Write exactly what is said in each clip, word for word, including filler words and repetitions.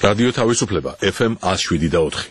რადიო თავისუფლება ეფ ემ one oh seven და four.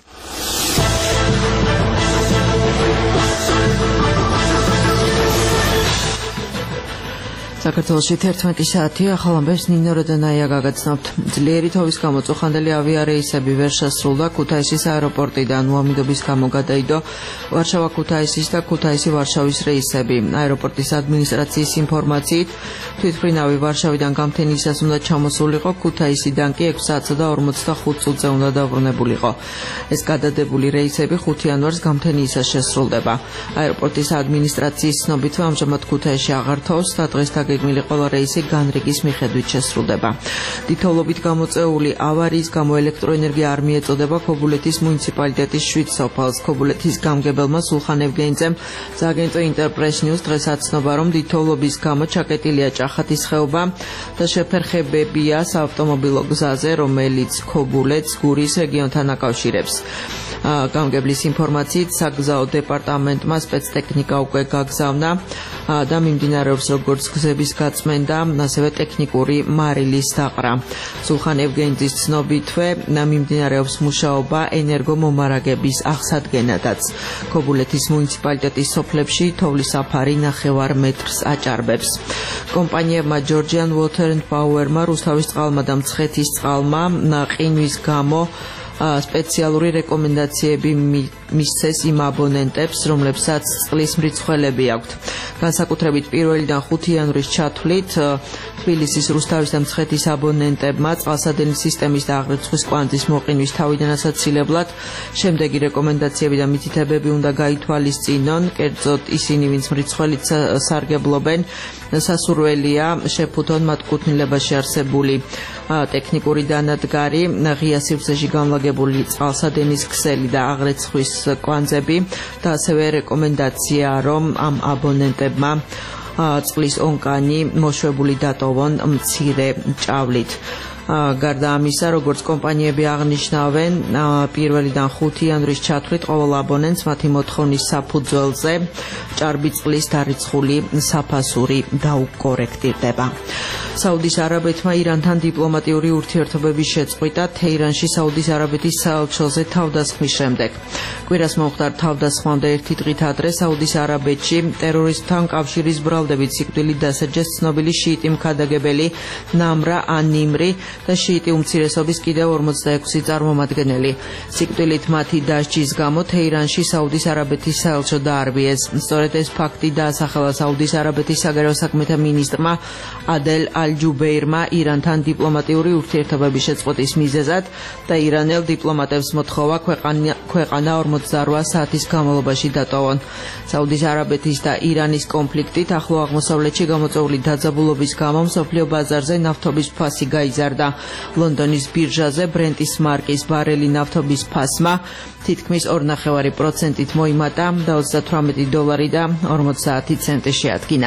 საქართველოში თერთმეტი საათი ახალ ამბებს ნინო როდანაია გაგაცნობთ. ძლიერი თოვის გამო წუხანდელი ავიარეისები ვერ შესრულდა ქუთაისის აეროპორტიდან. უამიდობის გამო გადაიდო ვარშავა-ქუთაისის და ქუთაისი-ვარშავის რეისები. აეროპორტის ადმინისტრაციის ინფორმაციით თვითმფრინავი ვარშავიდან გამთენიისას უნდა ჩამოსულიყო, ქუთაისიდან კი ექვსი საათსა და ორმოცდახუთ წუთზე უნდა დაბრუნებულიყო. ეს გადადებული რეისები ხუთი იანვარს გამთენიისას შესრულდება. აეროპორტის ადმინისტრაციის ცნობითმა ამჟამად ქუთაისში აღარ თოვს და დღეს გეგმილი ყველა რეისი განრიგის მიხედვით შესრულდება. თითოეულობით გამოწვეული ავარიის გამო ელექტროენერგია არ მიეწოდება ქობულეთის მუნიციპალიტეტის შვიდ სოფელს. ქობულეთის გამგებელმა სულხან ევგენიძემ სააგენტო ინტერპრეს ნიუს დღეს აცნობა, რომ თითოეულობის გამო ჩაკეტილია ჭახათის ხეობა და შეფერხებებია საავტომობილო გზაზე, რომელიც ქობულეთს გურის რეგიონთან აკავშირებს. გამგებლის ინფორმაციით საგზაო დეპარტამენტმა სპეცტექნიკა უკვე გაგზავნა და მიმდინარეობს როგორც გზების გაწმენდა, ასევე ტექნიკური მარილის დაყრა. სულხან ევგენიძის ცნობითვე მიმდინარეობს მუშაობა ენერგომომარაგების აღსადგენადაც. ქობულეთის მუნიციპალიტეტის სოფლებში თოვლის საფარი ნახევარ მეტრს აჭარბებს. კომპანიებმა Georgian Water and Power-მა, რუსთავის წყალმა და მცხეთის წყალმა ყინვის გამო სპეციალური რეკომენდაციები მისცეს იმ აბონენტებს, რომლებსაც წყლის მრიცხველები აქვთ. განსაკუთრებით პირველიდან ხუთი იანვრის ჩათვლით თბილისის, რუსთავის და მცხეთის აბონენტებმა წყალსადენის სისტემის და აღრიცხვის კვანძის მოყინვის თავიდან ასაცილებლად შემდეგი რეკომენდაციები და მითითებები უნდა გაითვალისწინონ, კერძოდ ისინი, ვინც მრიცხველით სარგებლობენ, სასურველია შეფუთონ მათ კუთვნილებაში არსებული ტექნიკური დანადგარი, ღია სივრცეში განლაგებული წყალსადენის ქსელი და აღრიცხვის კვანძები და ასევე რეკომენდაცია, რომ ამ აბონენტებმა წყლის ონკანი მოშვებული დატოვონ მცირე ჭავლით. გარდა ამისა, როგორც კომპანიები აღნიშნავენ, პირველიდან ხუთი იანვრის ჩათვლით ყოველ აბონენტს მათი მოთხოვნის საფუძველზე ჭარბი წყლის დარიცხული საფასური დაუკორექტირდება. საუდის არაბეთმა ირანთან დიპლომატიური ურთიერთობების შეწყვიტა თეირანში საუდის არაბეთის საელჩოზე თავდასხმის შემდეგ. კვირას მომხდარ თავდასხმამდე ერთი დღით ადრე საუდის არაბეთში ტერორისტთან კავშირის ბრალდებით სიკვდილით დასაჯეს ცნობილი შიიტი მქადაგებელი ნამრა ან-ნიმრი და შიიტი უმცირესობის კიდევ ორმოცდაექვსი წარმომადგენელი. სიკვდილით მათი დასჯის გამო თეირანში საუდის არაბეთის საელჩო დაარბიეს. სწორედ ეს ფაქტი დაასახელა საუდის არაბეთის საგარეო საქმეთა მინისტრმა ადელ ალ-ჯუბეირმა ირანთან დიპლომატიური ურთიერთობების შეწყვეტის მიზეზად და ირანელ დიპლომატებს მოთხოვა ქვეყანა ორმოცდარვა საათის განმავლობაში დატოვონ. საუდის არაბეთის და ირანის კონფლიქტით ახლო აღმოსავლეთში გამოწვეული დაძაბულობის გამო მსოფლიო ბაზარზე ნავთობის ფასი გაიზარდა. ლონდონის ბირჟაზე ბრენტის მარკის ბარელი ნავთობის ფასმა თითქმის ორ ნახევარი პროცენტით მოიმატა და ოცდათვრამეტი დოლარი და ორმოცდაათი ცენტი შეადგინა.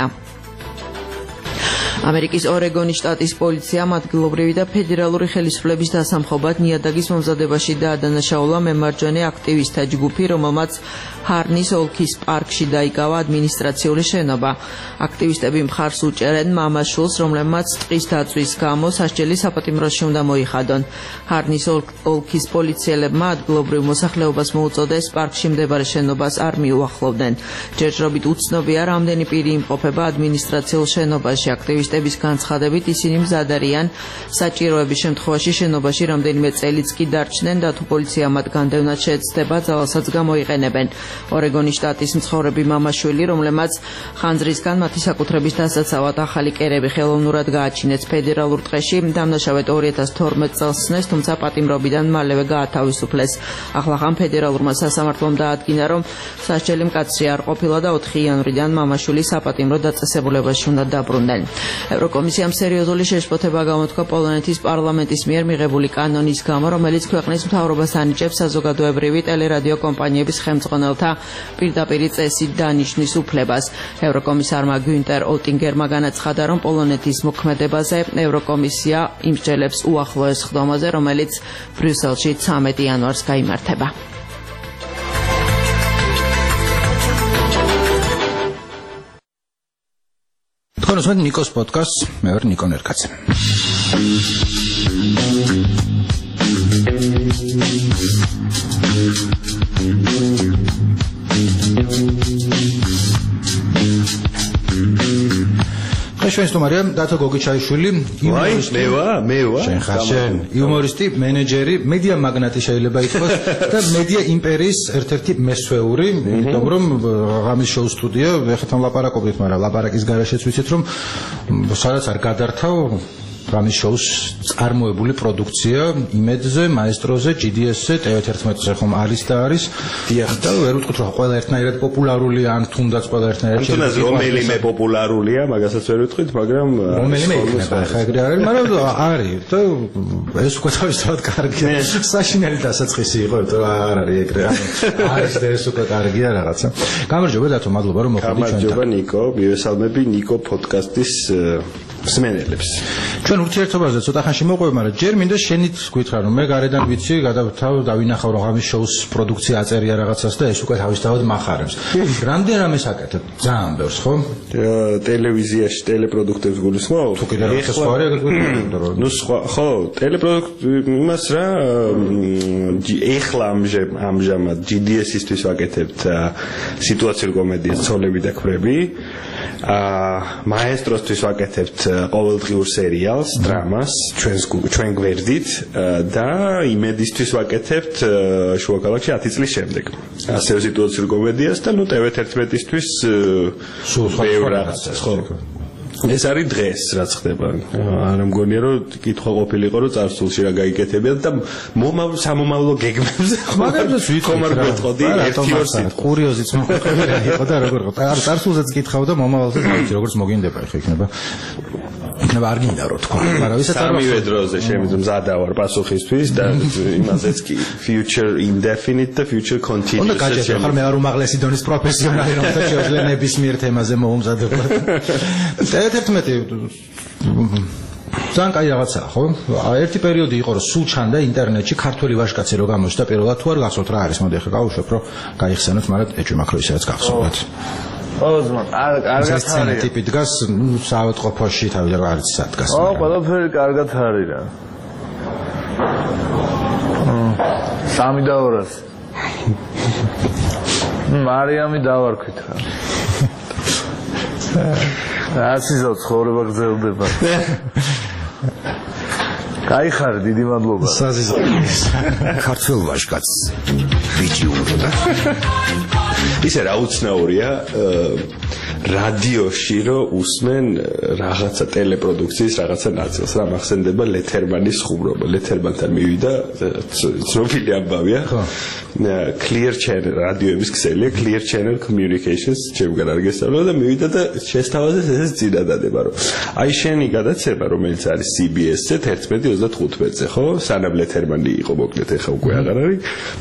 ამერიკის ორეგონის შტატის პოლიციამ ადგილობრივი და ფედერალური ხელისუფლების დასამხობად ნიადაგის მომზადებაში დაადანაშაულა მემარჯვენე აქტივისტთა ჯგუფი, რომელმაც ჰარნის ოლქის პარკში დაიკავა ადმინისტრაციული შენობა. აქტივისტები მხარს უჭერენ მამაშვილს, რომლებმაც ტყის დაწვის გამო სასჯელი საპატიმროში უნდა მოიხადონ. ჰარნის ოლქის პოლიციელებმა ადგილობრივ მოსახლეობას მოუწოდეს პარკში მდებარე შენობას არ მიუახლოვდნენ. ჯერჯერობით უცნობია, რამდენი პირი იმყოფება ადმინისტრაციულ შენობაში. აქტივისტების განცხადებით ისინი მზად არიან საჭიროების შემთხვევაში შენობაში რამდენიმე წელიც კი დარჩნენ და თუ პოლიცია მათ განდევნად შეეცდება, ძალასაც გამოიყენებენ. ორეგონის შტატის მცხოვრები მამაშვილი, რომლებმაც ხანძრისგან მათი საკუთრების დასაცავად ახალი კერები ხელოვნურად გააჩინეს ფედერალურ ტყეში, დამნაშავედ ორი ათას თორმეტ წელს სცნეს, თუმცა პატიმრობიდან მალევე გაათავისუფლეს. ახლახან ფედერალურმა სასამართლომ დაადგინა, რომ სასჯელი მკაცრი არ ყოფილა და ოთხი იანვრიდან მამაშვილი საპატიმრო დაწესებულებაში უნდა დაბრუნდნენ. ევროკომისიამ სერიოზული შეშფოთება გამოთქვა პოლონეთის პარლამენტის მიერ მიღებული კანონის გამო, რომელიც ქვეყნის მთავრობას ანიჭებს საზოგადოებრივი ტელერადიო კომპანიების ხელმძღვანელთა პირდაპირი წესით დანიშნვის უფლებას. ევროკომისარმა გუნტერ ოტინგერმა განაცხადა, რომ პოლონეთის მოქმედებაზე ევროკომისია იმსჯელებს უახლოეს ხდომაზე, რომელიც ბრიუსელში ცამეტი იანვარს გაიმართება. თქვენ უსმენთ ნიკოს პოდკასტს, მე ვარ ნიკო ნერკაცე. Ჩვენ სტუმარია დათო გოგიჩაიშვილი, იუმორისტი. მე ვარ, მე ვარ. შენ ხარ შენ, იუმორისტი, მენეჯერი, მედია მაგნატი შეიძლება ითქვას და მედია იმპერიის ერთ-ერთი მესვეული, იმიტომ რომ ღამის შოუ სტუდია, ეხლა თან ლაპარაკობთ, მაგრამ ლაპარაკის გარეშეც ვიცით რომ სადაც არ გადართავ ღამის შოუს წარმოებული პროდუქცია იმედზე, მაესტროზე, ჯი დი ეს-ზე, ტევ თერთმეტზე ხომ არის და არის. დიახ, და ვერ ვიტყვით რომ ყველა ერთნაირად პოპულარულია, ან თუნდაც ყველა ერთნაირად შეიძლება. თუნდაც რომელიმე პოპულარულია, მაგასაც ვერ ვიტყვით, მაგრამ რომელიმე იქნება, ხა ეგრე არის, მაგრამ არის და ეს უკვე თავისთავად კარგია. საშინელი დასაწყისი იყო, თუ არ არის ეგრე. არის და ეს უკვე კარგია რაღაცა. გამარჯობა დათო, მადლობა რომ მოხვედით ჩვენთან. გამარჯობა ნიკო, მივესალმები ნიკო პოდკასტის მსმენელებს. ჩვენ ურთიერთობაზე ცოტა ხანში მოყვება, მაგრამ ჯერ მინდა შენით გითხრა რომ მე გარედან ვიცი, გადავთავ დავინახავ რომ ღამის შოუს პროდუქცია აწერია რაღაცას და ეს უკვე თავისთავად მახარებს. რამდენ რამეს აკეთებ? ძალიან ბევრს, ხო? ტელევიზიაში ტელეპროდუქტებს გულისხმობ? თუ კიდე რაღაცა სხვა არის, ეგრე გვიყვება. ნუ სხვა, ხო, ტელეპროდუქტ იმას რა, ეხლა ამჟამად ჯი დი ეს-ისთვის ვაკეთებთ სიტუაციურ კომედიას ცოლები და ქვრები. აა მაესტროსთვის ვაკეთებთ ყოველდღიურ სერიალს, დრამას, ჩვენს ჩვენ გვერდით და იმედისთვის ვაკეთებთ შუაქალაქში ათი წლის შემდეგ. ასევე სიტუაციურ კომედიას და ნუ ტევ თერთმეტისთვის სულ ბევრ რაღაცას, ხო. ეს არის დღეს რაც ხდება. არ მგონია რომ კითხვა ყოფილიყო რომ წარსულში რა გაიკეთებიათ და მომავალ სამომავლო გეგმებზე მაგალითად ხომ არ გეტყოდი ერთი ორ სიტყვა. კურიოზიც მოხდა იყო და როგორ ხო. არ წარსულზეც კითხავ და მომავალზეც ვიცი როგორც მოგინდება ხო იქნება. იქნება არ გინდა რო თქვა, მაგრამ ვისაც არ სამივე დროზე შემიძლია მზადა ვარ პასუხისთვის და იმაზეც კი future indefinite და future continuous. უნდა გაჭირო ხარ მე არ უმაღლესი დონის პროფესიონალი რომ და შეძლო ნებისმიერ თემაზე მოუმზადებოდ. თერთმეტი ძალიან კაი რაღაცაა, ხო? ერთი პერიოდი იყო რომ სულ ჩანდა ინტერნეტში ქართველი ვაჟკაცი რო გამოჩნდა პირველად თუ არ გახსოვთ რა არის, მოდი ახლა გავუშვებ რომ გაიხსენოთ, მაგრამ ეჭვი მაქვს რომ ისედაც გახსოვთ. ოზმა, კარგად არის. ტიპი დგას საავადმყოფოში, თავიდან რა არის სადგას. ო, ყველაფერი კარგად არის რა. სამი და ორასი. მარიამი დავარქვით რა. ასიზო ცხოვრება გრძელდება. კაი ხარ, დიდი მადლობა. საზიზო. ქართველ ვაჟკაცს ბიჭი უნდა. ისე რა უცნაურია რადიოში რომ უსმენ რაღაცა ტელეპროდუქციის რაღაცა ნაწილს რა მახსენდება ლეთერმანის ხუმრობა. ლეთერმანთან მივიდა ცნობილი ამბავია. Clear Channel რადიოების ქსელია Clear Channel Communications ჩემგან არ გესწავლა და მივიდა და შესთავაზეს ეს წინადადება რომ აი შენი გადაცემა რომელიც არის სი ბი ეს-ზე თერთმეტი ოცდათხუთმეტზე ხო სანამ ლეთერმანი იყო მოკლედ ეხა უკვე აღარ არის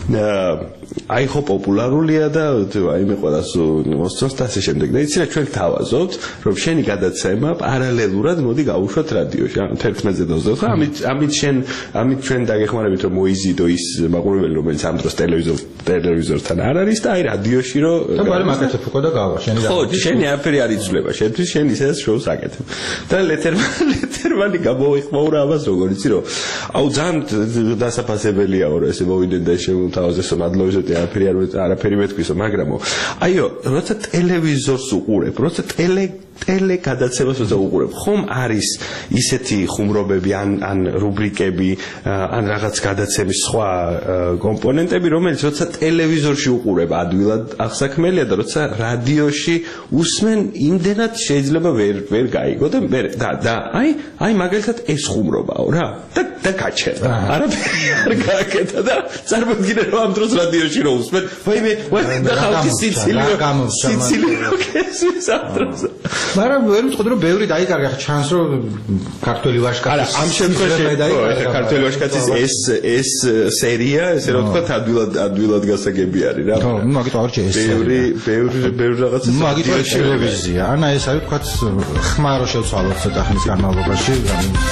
აი ხო პოპულარულია და აი მე ყველას მოსწონს და ასე შემდეგ და იცი რა ჩვენ თავაზობთ რომ შენი გადაცემა პარალელურად მოდი გავუშვათ რადიოში თერთმეტზე და ოცდაოთხ ამით ამით შენ ამით ჩვენ დაგეხმარებით რომ მოიზიდო ის მაყურებელი რომელიც ამ დროს ტელევიზორ ტელევიზორთან არ არის და აი რადიოში რომ და ბარი მაკეთებ უკვე და გავა შენი რა ხო შენი აფერი არ იცვლება შენთვის შენ ისედაც შოუს აკეთებ და ლეთერმანი ლეთერმანი გამოიხმაურა ამას როგორ იცი რომ აუ ძალიან დასაფასებელია რომ ესე მოვიდნენ და შემოთავაზესო მადლობისოთი აფერი არ არაფერი მეთქვისო მაგრამო აიო როცა ტელევიზორს უყურებ როცა ტელე ტელე გადაცემას როცა უყურებ ხომ არის ისეთი ხუმრობები ან ან რუბრიკები ან რაღაც გადაცემის სხვა კომპონენტები რომელიც როცა ტელევიზორში უყურებ ადვილად აღსაქმელია და როცა რადიოში უსმენ იმდენად შეიძლება ვერ ვერ გაიგო და მე და და აი აი მაგალითად ეს ხუმრობაო რა და და გაჩერდა არაფერი არ გააკეთა და წარმოგიდგენთ რომ ამ დროს რადიოში რო უსმენ ვაიმე ვაიმე და ხალხი სიცილი სიცილი კესვის ამ დროს მაგრამ ვერ ვიტყოდი რომ ბევრი დაიკარგა ხა ჩანს რომ ქართველი ვაჟკაცი არა ამ შემთხვევაში დაიკარგა ქართველი ვაჟკაცის ეს ეს სერია ესე რომ თქვა ადვილად ადვილად გასაგები არის რა ხო მაგით არ ჩე ეს ბევრი ბევრი ბევრი რაღაცა მაგით არ ტელევიზია ანა ეს არის თქვა ხმა რო შევცვალოთ ცოტა ხნის განმავლობაში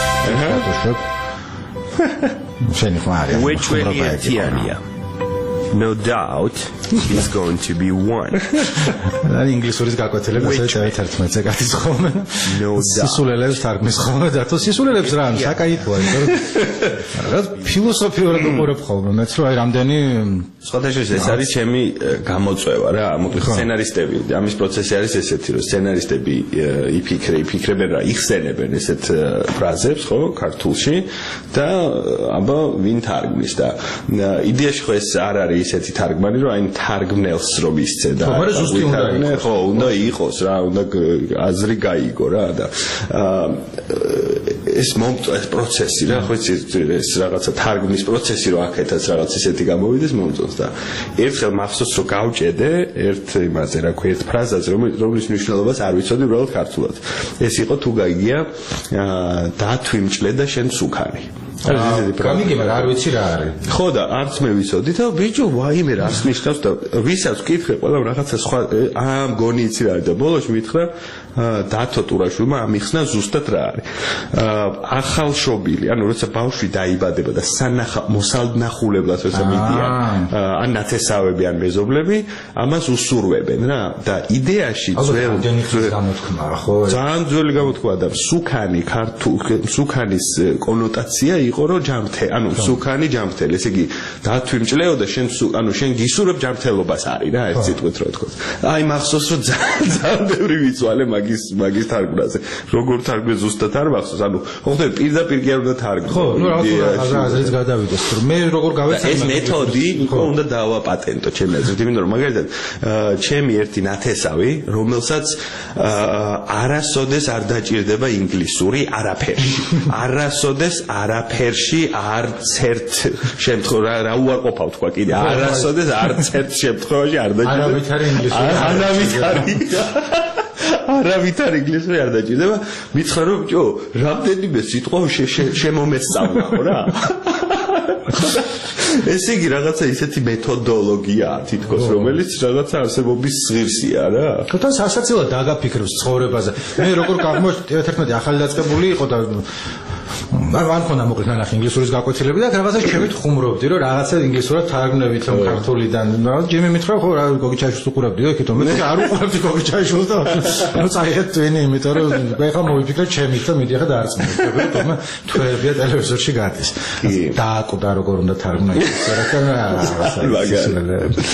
აჰა შენი ხმა არის უეჩვენი ერთიანია no doubt is going to be one. და ინგლისურის გაკვეთილები ასე ერთერთმეტზე გადის ხოლმე. No doubt. სისულელებს თარგმნის ხოლმე და თუ სისულელებს რა საკაითოა, იმიტომ რომ ფილოსოფიურად უყურებ ხოლმე მეც რომ აი რამდენი სხვადასხვა ეს არის ჩემი გამოწვევა რა, მოკლედ სცენარისტები, ამის პროცესი არის ესეთი, რომ სცენარისტები იფიქრე, იფიქრებენ რა, იხსენებენ ესეთ ფრაზებს, ხო, ქართულში და აბა ვინ თარგმნის და იდეაში ხო ეს არ არის ისეთი თარგმანი, რომ აი თარგმნელს რომ ისცე და ხო, უნდა იყოს რა, უნდა აზრი გაიგო რა და ეს მომწვა ეს პროცესი რა, ხო ეს რაღაცა თარგმნის პროცესი რომ აქეთაც რაღაც ისეთი გამოვიდეს მომწონს და ერთხელ მახსოვს რომ გავჭედე ერთ იმაზე რა ქვია ერთ ფრაზაზე რომლის მნიშვნელობას არ ვიცოდი უბრალოდ ქართულად ეს იყო თუ გაიგია დათვიმჭლე და შენ სუქანი გამიგება რა არ ვიცი რა არის ხო და არც მე ვიცოდი და ბიჭო ვაიმე რას ნიშნავს და ვისაც ვკითხე ყველამ რაღაცა სხვა აა მგონი იცი რა არის და ბოლოს მითხრა დათო ტურაშვილმა ამიხსნა ზუსტად რა არის ახალშობილი ანუ როცა ბავშვი დაიბადება და სანახა მოსალნახულებლად როცა მიდიან ან ნათესავები ან მეზობლები ამას უსურვებენ რა და იდეაში ძველ გამოთქმაა ხო ძალიან ძველი გამოთქმა და სუქანი ქართულ სუქანის კონოტაცია იყო რომ ჯამთე ანუ სუქანი ჯამთელი ესე იგი დათვიმჭლეო და შენ ანუ შენ გისურვებ ჯამთელობას არის რა ეს სიტყვით რო თქო აი მახსოვს რომ ძალიან ბევრი ვიცვალე მაგის მაგის თარგმნაზე როგორ თარგმნე ზუსტად არ მახსოვს ანუ ხოხდე პირდაპირ კი არ უნდა თარგმნო ხო ნუ რაღაცა აზრიც გადავიდეს რომ მე როგორ გავეცანი ეს მეთოდი იყო უნდა დავაპატენტო ჩემი აზრით იმიტომ რომ მაგალითად ჩემი ერთი ნათესავი რომელსაც არასოდეს არ დაჭირდება ინგლისური არაფერში არასოდეს არაფერში არც ერთ შემთხვევაში რა უარყოფავ თქვა კიდე არასოდეს არც ერთ შემთხვევაში არ დაჭირდება არავითარი ინგლისური არავითარი არავითარი ინგლისური არ დაჭირდება მითხრა რომ ბიჭო რამდენიმე სიტყვა შემომესწავლაო რა ესე იგი რაღაცა ისეთი მეთოდოლოგიაა თითქოს რომელიც რაღაცა არსებობის ღირსია რა თვითონ სასაცილო დაგაფიქრებს ცხოვრებაზე მე როგორ გავმოჩნდი ერთ-ერთი ახალი დაწყებული იყო და არ მქონდა მოკლედ ნახე ინგლისურის გაკვეთილები და რაღაცა ჩემით ხუმრობდი რომ რაღაცა ინგლისურად თარგმნებით რომ ქართულიდან რაღაც ჯემი მითხრა ხო რა გოგი ჩაიშვილს უყურებდიო იქითო მე არ უყურებდი გოგი ჩაიშვილს და ნუ წაიღეთ ტვინი იმიტომ რომ ხა მოვიფიქრე ჩემით და მიდი ხა დაარწმუნე თუმცა თვეებია ტელევიზორში გადის დააკვდა როგორ უნდა თარგმნა ის რაღაცა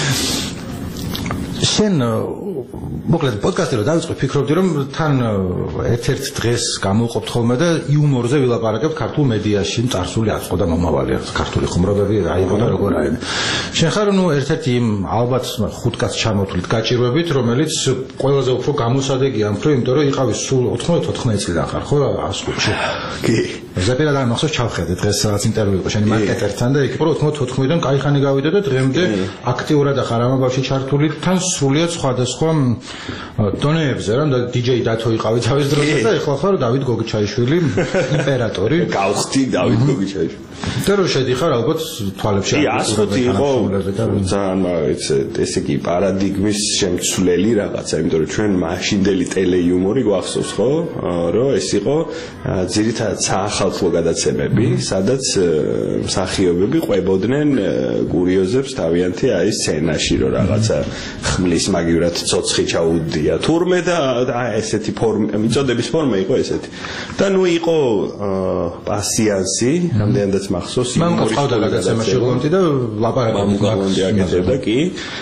შენ მოკლედ პოდკასტი რომ დავიწყე ფიქრობდი რომ თან ერთ-ერთ დღეს გამოვყოფთ ხოლმე და იუმორზე ვილაპარაკებთ ქართულ მედიაში წარსული აწყო და მომავალი ქართული ხუმრობები რა იყო და როგორ არის შენ ხარ ნუ ერთ-ერთი იმ ალბათ ხუთ კაცს ჩამოთვლით გაჭირვებით რომელიც ყველაზე უფრო გამოსადეგია უფრო იმიტომ რომ იყავი სულ ოთხმოცდაოთხ წლიდან ხარ ხო ასკუთში კი ზეპირად არ მახსოვს ჩავხედე დღეს რაღაც ინტერვიუ იყო შენი მარკეტერთან და იქ უფრო ოთხმოცდაოთხიდან კაი ხანი გავიდა და დღემდე აქტიურად ახარ ამბავში ჩართული თან სრულიად სხვადასხვა დონეებზე რა და დიჯეი დათო იყავი თავის დროზე და ეხლა ხარ დავით გოგიჩაიშვილი იმპერატორი გავხდი დავით გოგიჩაიშვილი და რო შედიხარ ალბათ თვალებში ასხუთი იყო ძალიან მაგაც ესე იგი პარადიგმის შემცვლელი რაღაცა იმიტომ რომ ჩვენ მაშინდელი ტელეიუმორი გვახსოვს ხო რომ ეს იყო ძირითადად საახალწლო გადაცემები სადაც მსახიობები ყვებოდნენ კურიოზებს თავიანთი აი სცენაში რომ რაღაცა ხმლის მაგივრად ცოცხი ჩაუდია თურმე და ესეთი ფორმა მიწოდების ფორმა იყო ესეთი და ნუ იყო პასიანსი რამდენადაც მახსოვს მან ყავდა გადაცემაში გონტი და ლაპარაკობდა აკეთებდა კი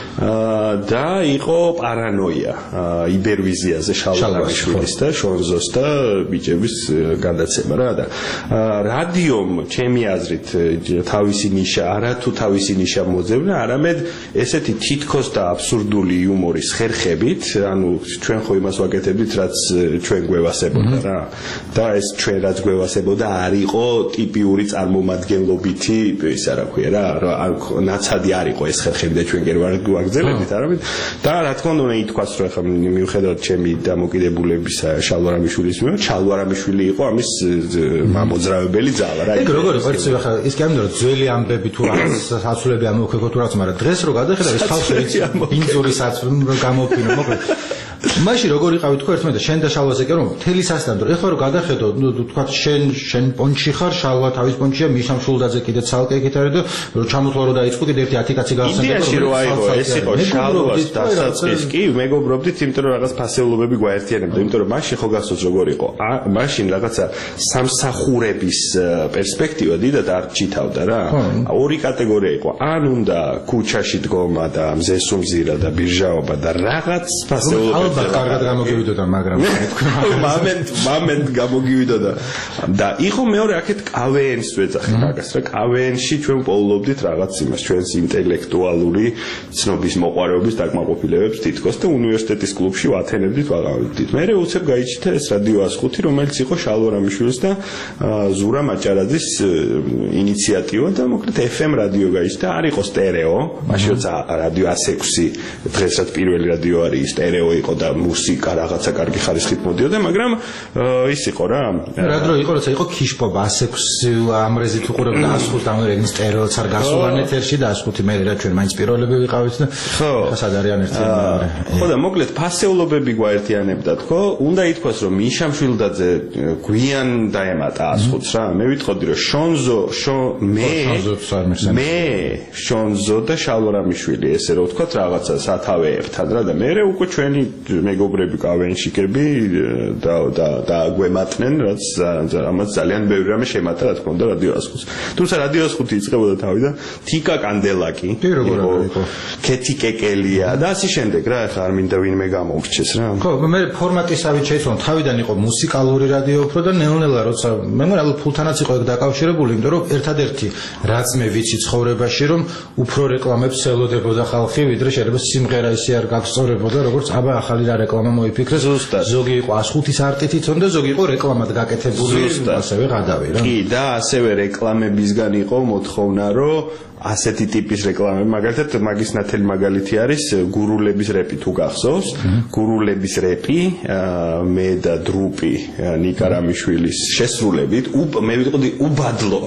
და იყო პარანოია იბერვიზიაზე შალვარიშვილის და შონზოს და ბიჭების გადაცემა რა და რადიომ ჩემი აზრით თავისი ნიშა არა თუ თავისი ნიშა მოძებნა არამედ ესეთი თითქოს და აბსურდული იუმორის ხერხებით ანუ ჩვენ ხო იმას ვაკეთებდით რაც ჩვენ გვევასებოდა რა და ეს ჩვენ რაც გვევასებოდა არ იყო ტიპიური წარმომადგენლობითი ისა რა ქვია რა ნაცადი არ იყო ეს ხერხები და ჩვენ გერ ვაგზელებდით არამედ და რა თქმა უნდა ითქვას რომ ხა მიუხედავად ჩემი დამოკიდებულებისა შალვარამიშვილის მიერ შალვარამიშვილი იყო ამის მამოძრავებელი ძალა რა ეგ როგორ იყო ეს ხა ის კი ამბობ რომ ძველი ამბები თუ რაღაც საცვლები ამოქეკო თუ რაღაც მაგრამ დღეს რო გადახედა ეს ხალხი ბინძური საცვლი გამოფინო მოკლედ მაშინ როგორ იყავი თქო ერთმანეთს შენ და შალვაზე კი რომ მთელი სასტანდრო ეხლა რომ გადახედო თქვა შენ შენ პონჩი ხარ შალვა თავის პონჩია მიშამ შულდაძე კიდე ცალკე იქით არის და რომ ჩამოთვალ რომ დაიწყო კიდე ერთი ათი კაცი გავხსენდა იდეაში რომ აიღო ეს იყო შალვას დასაწყის კი მეგობრობდით იმიტომ რომ რაღაც ფასეულობები გვაერთიანებდა იმიტომ რომ მაშინ ხო გახსოვს როგორ იყო მაშინ რაღაცა სამსახურების პერსპექტივა დიდად არ ჩითავდა რა ორი კატეგორია იყო ან უნდა ქუჩაში დგომა და მზესუმზირა და ბირჟაობა და რაღაც ფასეულობები ალბათ კარგად გამოგივიდოდა მაგრამ მომენტ მომენტ გამოგივიდოდა და იყო მეორე აქეთ კავენს ვეძახი მაგას რა კავენში ჩვენ პოულობდით რაღაც იმას ჩვენს ინტელექტუალური ცნობის მოყვარეობის დაკმაყოფილებებს თითქოს და უნივერსიტეტის კლუბში ვათენებდით ვაღავებდით მე უცებ გაიჩნდა ეს რადიო ას ხუთი რომელიც იყო შალვა რამიშვილის და ზურა მაჭარაძის ინიციატივა და მოკლედ ეფ ემ რადიო გაიჩნდა არ იყო სტერეო მაშინ როცა რადიო ას ექვსი დღესაც პირველი რადიო არის სტერეო იყო და მუსიკა რაღაცა კარგი ხარისხით მოდიოდა მაგრამ ის იყო რა რა დრო იყო როცა იყო ქიშპობა ას ექვსი ამრეზით უყურებდა ას ხუთს და მე სტერეოც არ გასულან ეთერში და ას ხუთი მე რა ჩვენ მაინც პირველები ვიყავით და ხო სად არიან ერთიანი ხო და მოკლედ ფასეულობები გვაერთიანებდა თქო უნდა ითქვას რომ მიშამ შვილდაძე გვიან დაემატა ას ხუთს რა მე ვიტყოდი რომ შონზო მე მე შონზო და შალვა რამიშვილი ესე რომ ვთქვათ რაღაცა სათავეებთან რა და მე უკვე ჩვენი მეგობრები კავენშიკები და და და გვემატნენ რაც ამას ძალიან ბევრი რამე შემატა რა თქმა უნდა რადიო ას ხუთს თუმცა რადიო ას ხუთი იწყებოდა თავიდან თიკა კანდელაკი იყო კეთი კეკელია და ასე შემდეგ რა ახლა არ მინდა ვინმე გამოვრჩეს რა ხო მე ფორმატისავით შეიცვალა თავიდან იყო მუსიკალური რადიო უფრო და ნელ-ნელა როცა მე მგონი ალბათ ფულთანაც იყო ეგ დაკავშირებული იმიტომ რომ ერთადერთი რაც მე ვიცი ცხოვრებაში რომ უფრო რეკლამებს ელოდებოდა ხალხი ვიდრე შეიძლება სიმღერა ისე არ გაგსწორებოდა როგორც აბა ახალი რა რეკლამა მოიფიქრეს ზოგი იყო ას ხუთის არტითიც და ზოგი იყო რეკლამად გაკეთებული ასევე გადავი რა კი და ასევე რეკლამებისგან იყო მოთხოვნა რომ ასეთი ტიპის რეკლამები მაგალითად მაგის ნათელი მაგალითი არის გურულების რეპი თუ გახსოვს გურულების რეპი მე და დრუპი ნიკა რამიშვილის შესრულებით მე ვიტყოდი უბადლო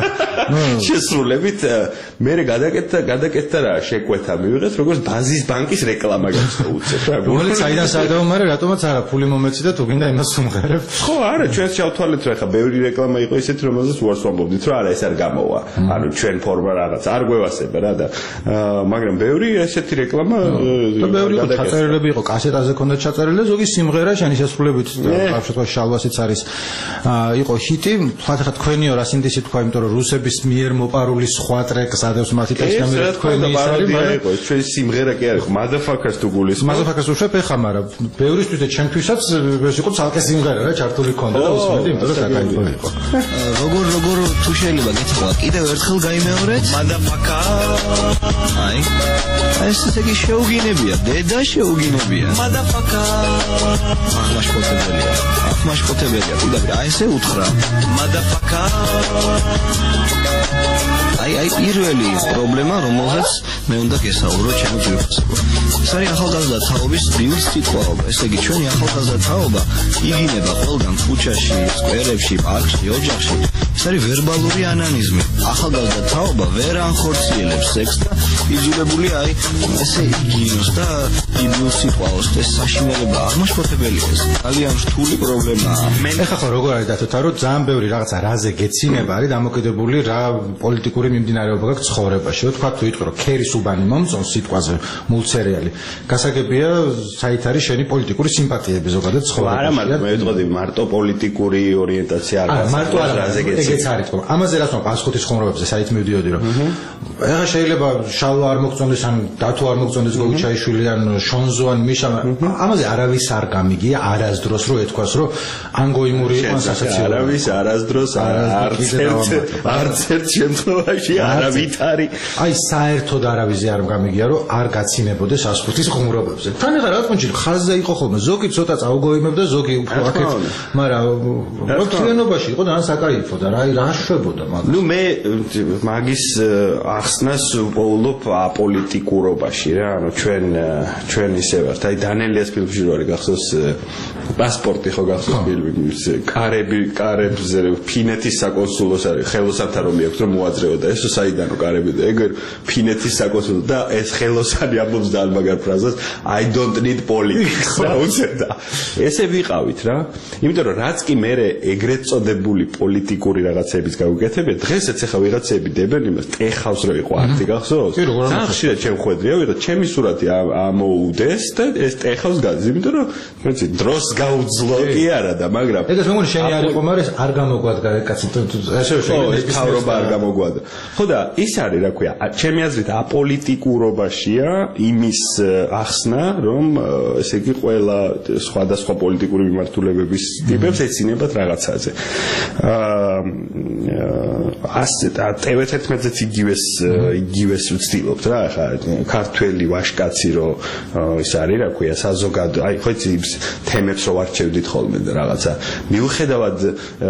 შესრულებით მე გადაკეთდა გადაკეთდა რა შეკვეთა მივიღეთ როგორც ბაზის ბანკის რეკლამა გახსოვ უცებ რა რომელიც საიდან საერთოდ რატომაც არა ფული მომეცი და თუ გინდა იმას უმღერებ ხო არა ჩვენს ჩავთვალეთ რა ხა ბევრი რეკლამა იყო ისეთი რომელზეც უარს ვამბობდით რომ არა ეს არ გამოვა ანუ ჩვენ ფორმა რა არ გვევასება რა და მაგრამ ბევრი ესეთი რეკლამა და ბევრი იყო ჩაწერილები იყო კასეტაზე ქონდა ჩაწერილი ზოგი სიმღერა შენი შესრულებით ბავშვთა შალვასიც არის იყო ჰიტი ხათახა თქვენიო რა სინდისი თქვა იმიტომ რომ რუსების მიერ მოპარული სხვა ტრეკს ადევს მათი ტექსტი და თქვენი ის არის მაგრამ ეს ჩვენი სიმღერა კი არის motherfuckers თუ გულის motherfuckers უშვებ ეხა მაგრამ ბევრისთვის და ჩემთვისაც ეს იყო ცალკე სიმღერა რა ჩართული ქონდა და უსმენდი იმიტომ რომ საკაიფო იყო როგორ როგორ თუ შეიძლება გითხრა კიდევ ერთხელ გაიმეორეთ აი ეს ისეთი შეუგინებია დედა შეუგინებია მადაფაკა აღმაშფოთებელია აღმაშფოთებელია კიდევ აი ესე უთხრა მადაფაკა აი აი პირველი პრობლემა რომელზეც მე უნდა გესაურო ჩემი ძირფასება ეს არის ახალგაზრდა თაობის ძვლის სიტყვაობა ესე იგი ჩვენი ახალგაზრდა თაობა იგინება ყველგან ქუჩაში სკვერებში პარკში ოჯახში ეს არის ვერბალური ანონიზმი ახალგაზრდა თაობა ვერ ანხორციელებს სექსს და იძულებული აი ესე იგინოს და იბნოს სიტყვაოს ეს საშინელება აღმაშფოთებელია ეს ძალიან რთული პრობლემაა მე ეხლა ხო როგორ არის დათო რომ ძალიან ბევრი რაღაცა რაზე გეცინება არის დამოკიდებული რა პოლიტიკური მიმდინარეობა გაქვს ცხოვრებაში ვთქვა თუ იტყვი რომ ქერის უბანი მომწონს სიტყვაზე მულტსერიალი გასაგებია საით არის შენი პოლიტიკური სიმპათიები ზოგადად ცხოვრებაში არა მაგრამ მე ვიტყოდი მარტო პოლიტიკური ორიენტაცია არ არის მარტო რაზე გეცინება ეგეც არის თქო ამაზე რაც მოყვა ას ხუთის ხუმრობებზე საით მივდიოდი რომ ეხლა შეიძლება შალვა არ მოგწონდეს ან დათო არ მოგწონდეს გოგიჩაიშვილი ან შონზო ან მიშა ამაზე არავის არ გამიგია არასდროს რომ ეთქვას რომ ანგოიმური იყო ასოციაცია არავის არასდროს არც ერთ არც ერთ შემთხვევაში არავით არის აი საერთოდ არავიზე არ გამიგია რომ არ გაცინებოდეს ას ხუთის ხუმრობებზე თან ეხლა რა თქმა უნდა ხაზზე იყო ხოლმე ზოგი ცოტა წაუგოიმებდა ზოგი უფრო აქეთ მაგრამ მოთხოვნობაში იყო და ან საკაიფო და რა რა შვებოდა მაგას ნუ მე მაგის ახსნას ვყოლობ აპოლიტიკურობაში რა ანუ ჩვენ ჩვენ ისე ვართ აი დანელიას ფილმში რო არის გახსოვს პასპორტი ხო გახსოვს ფილმი კარები კარებზე ფინეთის საკონსულოს არის ხელოსანთან რომ მიაქვს რომ მოაძრეო და ესო საიდანო კარები და ეგ ფინეთის საკონსულო და ეს ხელოსანი ამბობს და მაგარ ფრაზას I don't need politics და უცებდა ესე ვიყავით რა იმიტომ რომ რაც კი მე ეგრეთ წოდებული პოლიტიკური რაღაცების გავუკეთებია დღესაც ახლა ვიღაცები დებენ იმას ტეხავს რო იყო არტი გახსოვს სახშირად შემხვედრია ვიღაც ჩემი სურათი ამოუდეს და ეს ტეხავს გადის იმიტომ რომ მეც დროს გაუძლო კი არა და მაგრამ ეგას მეგონი შენი არ იყო მაგრამ არ გამოგვადგა კაცი ესე შეიძლება თავრობა არ გამოგვადგა ხო და ის არის რა ქვია ჩემი აზრით აპოლიტიკურობაშია იმის ახსნა რომ ესე იგი ყველა სხვადასხვა პოლიტიკური მიმართულებების ტიპებს ეცინებათ რაღაცაზე აა ასე და ტე ვე თერთმეტეც იგივეს იგივეს ვცდილობთ რა ხა ქართველი ვაშკაცი რო ის არის რა ქვია საზოგადო აი ხო იცი თემებს რო ვარჩევდით ხოლმე და რაღაცა მიუხედავად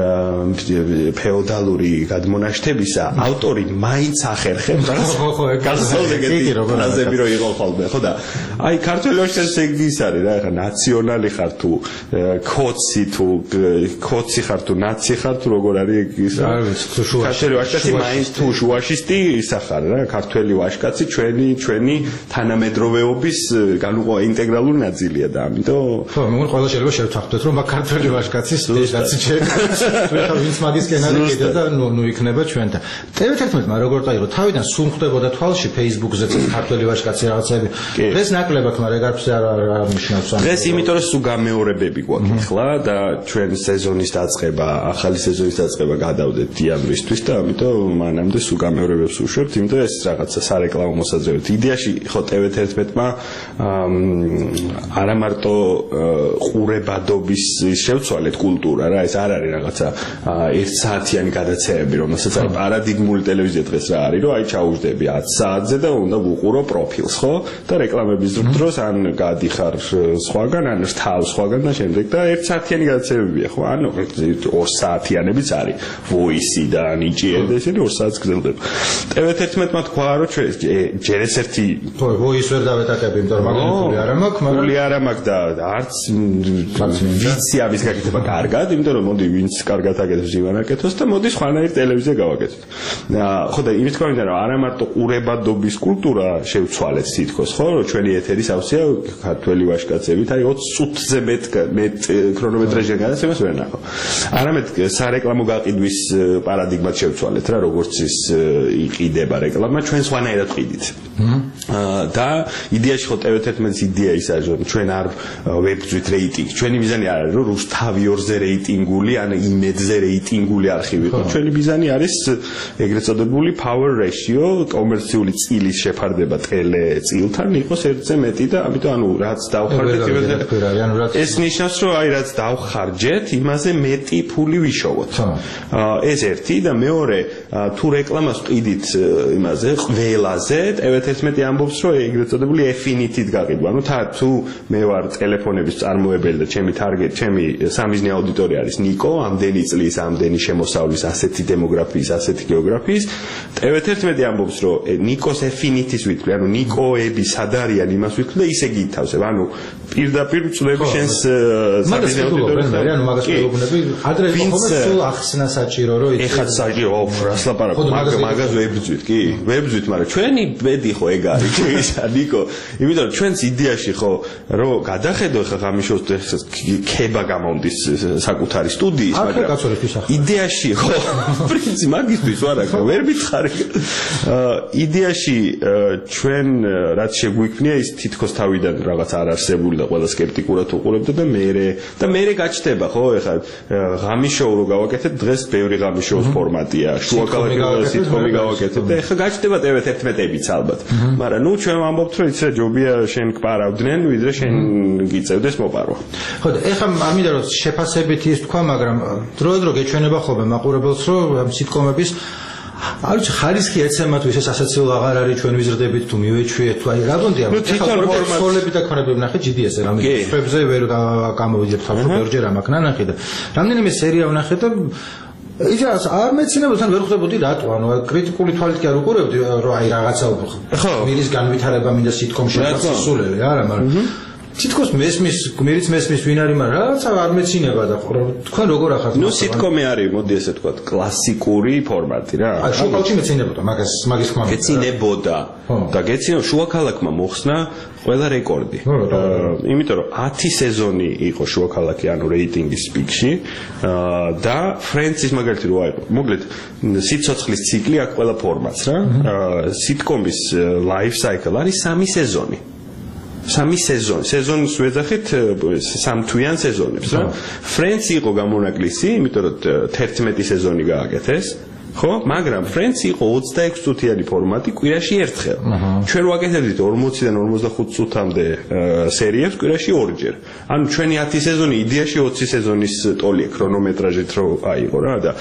ფეოდალური გადმონაშთებისა ავტორი მაინც ახერხებს ხო ხო გასწავლეგეთი ფრაზები რო იყო ხოლმე ხო და აი ქართველი ვაშკაცი ეგ ის არის რა ხა ნაციონალი ხარ თუ კოცი თუ კოცი ხარ თუ ნაცი ხარ თუ როგორ არის ის ქართველი ვაშკაცი მაინც თუ შუაშისტი ისახარ რა ქართველი ვაშკაცი ჩვენი ჩვენი თანამედროვეობის განუყო ინტეგრალური ნაწილია და ამიტომ ხო მეგონი ყველა შეიძლება შევთანხმდეთ რომ მაგ ქართველი ვაშკაცის დედაცი შეიძლება ვინც მაგისკენ არის კიდე და ნუ ნუ იქნება ჩვენთან ტე ვე თერთმეტმა როგორ წაიღო თავიდან სულ ხდებოდა თვალში Facebook-ზე ქართველი ვაშკაცი რაღაცები დღეს ნაკლებად მაგრამ ეგ არც არ ნიშნავს დღეს იმიტომ რომ სულ გამეორებები გვაქვს ახლა და ჩვენ სეზონის დაწყება ახალი სეზონის დაწყება გადავდეთ დიამბრისთვის და ამიტომ მანამდე სულ გამეორებებს უშვებთ იმიტომ ეს რაღაცა სარეკლამო მოსაძრევად იდეაში ხო ტე ვე თერთმეტმა არა მარტო ყურებადობის შევცვალეთ კულტურა რა ეს არ არის რაღაცა ერთ საათიანი გადაცემები რომელსაც არის პარადიგმული ტელევიზია დღეს რა არის რომ აი ჩაუждები ათი საათზე და უნდა ვუყურო პროფილს ხო და რეკლამების დროს ან გადიხარ სხვაგან ან რთავ სხვაგან და შემდეგ და ერთ საათიანი გადაცემებია ხო ანუ ორ საათიანებიც არის ვოისი და ნიჭიერი და ესენი ორ საათს გრძელდება ტე ვე თერთმეტმა თქვა რომ ჩვენ ჯერ ეს ერთი ხო ვოის ვერ დავეტაკები იმიტომ რომ მაგალითური არ მაქვს მაგრამ ფული არ მაქვს და არც ვიცი ამის გაკეთება კარგად იმიტომ რომ მოდი ვინც კარგად აკეთებს ივან აკეთოს და მოდი სხვანაირ ტელევიზია გავაკეთოთ ხო და იმის თქმა უნდა რომ არა მარტო ყურებადობის კულტურა შევცვალეთ თითქოს ხო რომ ჩვენი ეთერი სავსეა ქართველი ვაშკაცებით აი ოცი წუთზე მეტ მეტ ქრონომეტრაჟი გადაცემას ვერ ნახო არამედ სარეკლამო გაყიდვის პარადიგმას შევცვალეთ რა როგორც ის იყიდება რეკლამა ჩვენ სხვანაირად ყიდით და იდეაში ხო ტე ვე თერთმეტის იდეა ის არის რომ ჩვენ არ ვებრძვით რეიტინგს ჩვენი მიზანი არ არის რომ რუსთავიორზე რეიტინგული ან იმედზე რეიტინგული არხივი იყო ჩვენი მიზანი არის ეგრეთ წოდებული power ratio კომერციული წილის შეფარდება ტელე წილთან იყოს ერთზე მეტი და ამიტომ ანუ რაც დავხარჯეთ ეს ნიშნავს რომ აი რაც დავხარჯეთ იმაზე მეტი ფული ვიშოვოთ ეს ერთი და მეორე თუ რეკლამას ყიდით იმაზე ყველაზე ტე ვე თერთმეტი ამბობს რომ ეგრეთ წოდებული affinity-ით გაყიდვა ანუ თუ მე ვარ ტელეფონების წარმოებელი და ჩემი target ჩემი სამიზნე აუდიტორია არის ნიკო ამდენი წლის ამდენი შემოსავლის ასეთი დემოგრაფიის ასეთი გეოგრაფიის ტე ვე თერთმეტი ამბობს რომ ნიკოს affinity-ს ვითვლი ანუ ნიკოები სად არიან იმას ვითვლი და ისე გითავსებ ანუ პირდაპირ წლები შენს სამიზნე აუდიტორიას ანუ მაგას ვეუბნები ადრე იყო სულ ახსნა საჭირო რომ ეხლა საჭირო ოფრას ლაპარაკობ მაგას ვებრძვით კი ვებრძვით მაგრამ ჩვენი ბედი ხო ეგ არის ისა ნიკო იმიტომ რომ ჩვენს იდეაში ხო რომ გადახედო ხა გამიშოს ქება გამომდის საკუთარი სტუდიის მაგრამ იდეაში ხო პრინციპი მაგისთვის ვარ აქ ვერ მითხარი იდეაში ჩვენ რაც შეგვიქმნია ის თითქოს თავიდან რაღაც არ არსებული და ყველა სკეპტიკურად უყურებდა და მე და მე გაჩნდება ხო ეხლა ღამიშოუ რო გავაკეთეთ დღეს ბევრი ღამიშოუს ფორმატია შუაკალაკი სიტკომი გავაკეთეთ და ეხლა გაჩნდება ტე ვე თერთმეტებიც ალბათ მაგრამ ნუ ჩვენ ვამბობთ რომ იცი რა ჯობია შენ გპარავდნენ ვიდრე შენ გიწევდეს მოპარვა ხო და ეხლა ამინდა რომ შეფასებით ის თქვა მაგრამ დროდადრო გეჩვენება ხოლმე მაყურებელს რომ სიტკომების არ ვიცი ხარისხი ეცემა თუ ისე ასოციაციო აღარ არის ჩვენ ვიზრდებით თუ მივეჩვიეთ თუ აი რა გონდია ეხლა ფორმატები და ქონები ვნახე ჯი დი ეს-ზე რამე ფებზე ვერ გამოვიდეთ თავში ბევრჯერ ამაკ ნანახი და რამდენიმე სერია ვნახე და იცი არ მეცინებოდა თან ვერ ხვდებოდი რატო ანუ კრიტიკული თვალით კი არ უყურებდი რომ აი რაღაცა ხო მირის განვითარება მინდა სიტკომში რაღაცა სულელი არა მაგრამ თითქოს მესმის, გმირიც მესმის ვინ არის, მაგრამ რაღაცა არ მეცინება და თქვენ როგორ ახართ? ნუ სიტკომი არის, მოდი ესე ვთქვა, კლასიკური ფორმატი რა. აი შუაქალაქში მეცინებოდა მაგას, მაგის ხმა. გეცინებოდა და გეცინა შუაქალაქმა მოხსნა ყველა რეკორდი. იმიტომ რომ ათი სეზონი იყო შუაქალაქი ანუ რეიტინგის პიკში და ფრენცის მაგალითი რო აიყო. მოკლედ სიცოცხლის ციკლი აქვს ყველა ფორმატს რა. სიტკომის life cycle არის სამი სეზონი. სამი სეზონი. სეზონს ვეძახით სამთვიან სეზონებს რა. ფრენცი იყო გამონაკლისი, იმიტომ რომ თერთმეტი სეზონი გააკეთეს. ხო, მაგრამ ფრენცი იყო ოცდაექვსი წუთიანი ფორმატი კვირაში ერთხელ. ჩვენ ვაკეთებდით ორმოციდან ორმოცდახუთ წუთამდე სერიებს კვირაში ორჯერ. ანუ ჩვენი ათი სეზონი იდეაში ოცი სეზონის ტოლია ქრონომეტრაჟით რო აიყო რა და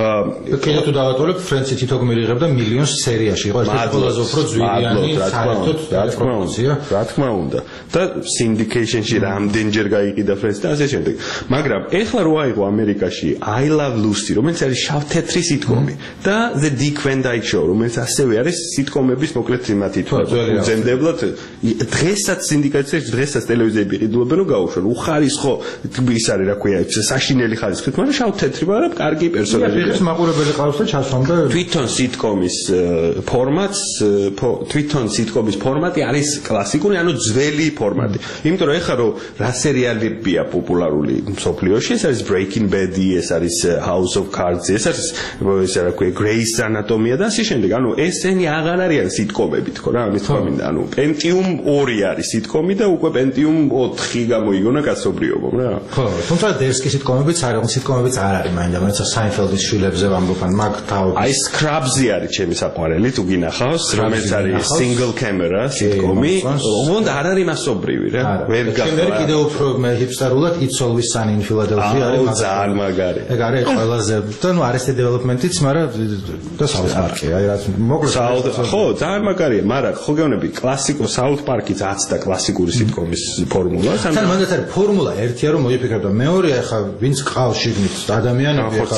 კიდევ თუ დავატოვებ ფრენცი თითო გმირი იღებდა მილიონს სერიაში იყო ერთ-ერთი ყველაზე უფრო ძვირიანი საერთოდ რა თქმა უნდა რა თქმა უნდა და syndication-ში რამდენჯერ გაიყიდა ფრენცი და ასე შემდეგ. მაგრამ ეხლა რო აიყო ამერიკაში I Love Lucy, რომელიც არის შავ-თეთრი სიტკომი და The Dick Van Dyke Show, რომელიც ასევე არის სიტკომების მოკლედ იმათი უძემდებლად დღესაც სინდიკატებში დღესაც ტელევიზიები ყიდულობენ რომ გაუშვენ უხარისხო ის არის რა ქვია საშინელი ხარისხით, მაგრამ შავ-თეთრი, მაგრამ კარგი პერსონაჟი. ეს მაყურებელი ყავს და ჩასვამდა თვითონ სიტკომის ფორმატს, თვითონ სიტკომის ფორმატი არის კლასიკური, ანუ ძველი ფორმატი. იმიტომ რომ ეხლა რომ რა სერიალებია პოპულარული მსოფლიოში, ეს არის Breaking Bad, ეს არის House of Cards, ეს არის ეს რა ქვია Grey's Anatomy და ასე შემდეგ. ანუ ესენი აღარ არიან სიტკომები თქო რა, ამის თქმა მინდა. ანუ Pentium ორი არის სიტკომი და უკვე Pentium ოთხი გამოიგონა კაცობრიობამ რა. ხო, თუმცა დერსკის სიტკომებიც არის, სიტკომებიც არ არის მაინდა, მაინც Seinfeld's შვილებზე ვამბობენ, მაგ თავი. აი Scrubs-ი არის ჩემი საყვარელი, თუ გინახავს, რომელიც არის single camera სიტკომი. ოღონდ არ არის მასობრივი რა. ვერ გახარ. მე კიდევ უფრო ჰიპსტერულად It's Always Sunny in Philadelphia არის მაგარი. ძალიან მაგარი. ეგ არის ყველაზე და ნუ არის დეველოპმენტიც, მაგრამ და South Park-ი, აი რა მოკლედ ხო, ძალიან მაგარია, მაგრამ ხო გეუბნები კლასიკურ South Park-ი ძაც და კლასიკური სიტკომის ფორმულა. თან მანდაც არის ფორმულა ერთია რომ მოიფიქრებ და მეორეა ხა ვინც ყავს შიგნით ადამიანები ხა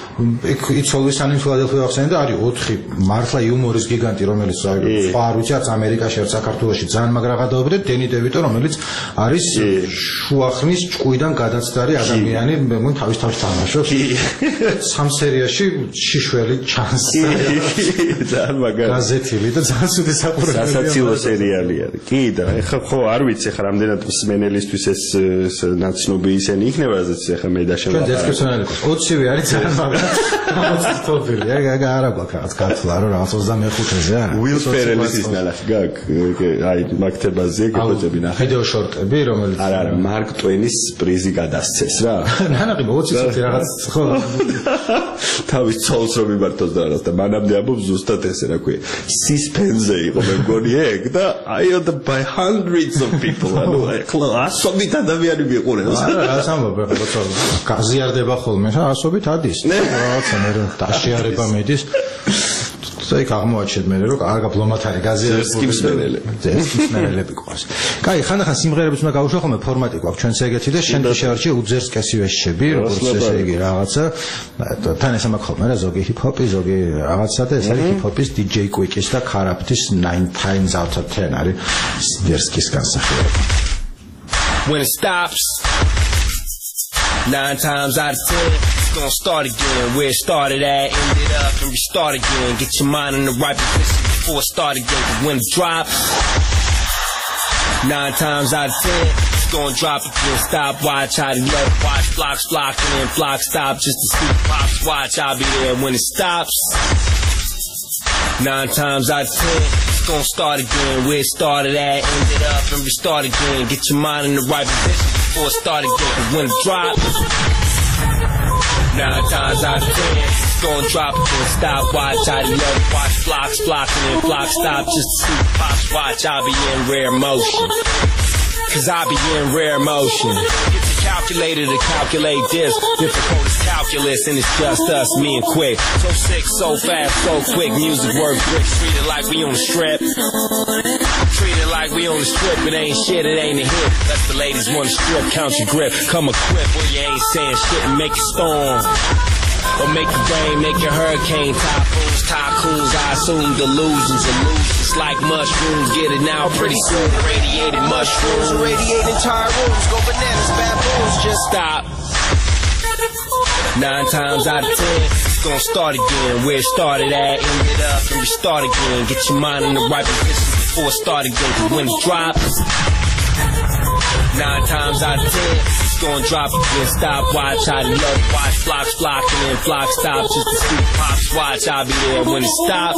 It's Always Sunny in Philadelphia ახსენე და არის ოთხი მართლა იუმორის გიგანტი რომელიც აი სხვა არ ვიცი არც ამერიკაში არც საქართველოში ძალიან მაგრაღა დაუბრეთ დენი დევიტო რომელიც არის შუახნის ჭკუიდან გადაცდარი ადამიანი მე თავის თავს თამაშობს სამ სერიაში შიშველი ჩანს ძალიან მაგარი გაზეთილი და ძალიან სუდი საყურებელი სასაცილო სერიალი არის კი და ეხლა ხო არ ვიცი ხა რამდენად მსმენელისთვის ეს ნაცნობი ისენი იქნება რაც ეხლა მე და ჩვენ დესკრიფციონალი ოცივე არის ძალიან მაგარი ოცი თოფილი ეგ ეგ არა გვაქვს რაღაც გათვლა რომ რაღაც ოცდამეხუთეზე არა Will Ferrell-ის ის ნალახი გაქვს აი მაქტებაზე გეფოწები ნახე ვიდეო შორტები რომელიც არა არა მარკ ტვეინის პრიზი გადასცეს რა ნანაყი ოცი წუთი რაღაც ხო თავის ცოლს რომ იმართოს და რაღაც და მანამდე ამბობს ზუსტად ესე რა ქვია სისპენზე იყო მე მგონი ეგ და აი და by hundreds of people ანუ ეხლა ასობით ადამიანი მიყურებს არა რა ამბობ ეხლა ცოლ გაზიარდება ხოლმე რა ასობით ადის რაღაცა მე რომ დაშიარება მედის და იქ აღმოაჩენთ მე რომ კარგა ბლომათ არის გაზიარებული ძერსკისმენელები ყავს. კაი, ხანდახან სიმღერებს უნდა გავუშვა ხოლმე ფორმატი გვაქვს ჩვენც ეგეთი და შენ შეარჩიე უძერსკესი ვეშები, როგორც ესე იგი რაღაცა. თან ეს მაქვს ხოლმე რა ზოგი ჰიპ-ჰოპი, ზოგი რაღაცა და ეს არის ჰიპ-ჰოპის დი ჯეი Quick-ის და Karaptis nine times out of ten არის ძერსკის განსახილება. When it stops nine times out of ten gonna start again where it started at, end it up and restart again. Get your mind in the right position before it start again. When it drops, nine times out of ten, it's gonna drop again. Stop, watch, how to love, watch, blocks, block, and then block, stop, just to see the pops, watch, I'll be there when it stops. Nine times out of ten, it's gonna start again where it started at, end it up and restart again. Get your mind in the right position before it start again. Cause when it drops, nine times out of ten, it's gonna drop again. Stop, watch, how to love, watch, blocks, block, and then block, stop, just to see the pops, watch, I'll be in rare motion. Cause I be in rare motion. Get the calculator to calculate this. Difficult as calculus, and it's just us, me and Quick. So sick, so fast, so quick. Music work bricks. Treat it like we on the strip. Treat it like we on the strip. It ain't shit, it ain't a hit. Let the ladies wanna strip, count your grip. Come equipped where you ain't saying shit and make it storm. or make it rain, make a hurricane. Typhoons, tycoons, I assume delusions, illusions like mushrooms. Get it now, pretty soon. Radiated mushrooms, radiating entire rooms. Go bananas, baboons, just stop. Nine times out of ten, it's gonna start again. Where it started at, end it up and restart again. Get your mind in the right position before it start again. Cause when it drops, nine times out of ten, it's gonna drop again. Stop, watch, I love watch. Flocks flocking in, flock stops. Just to see pops watch, I'll be there when it stops.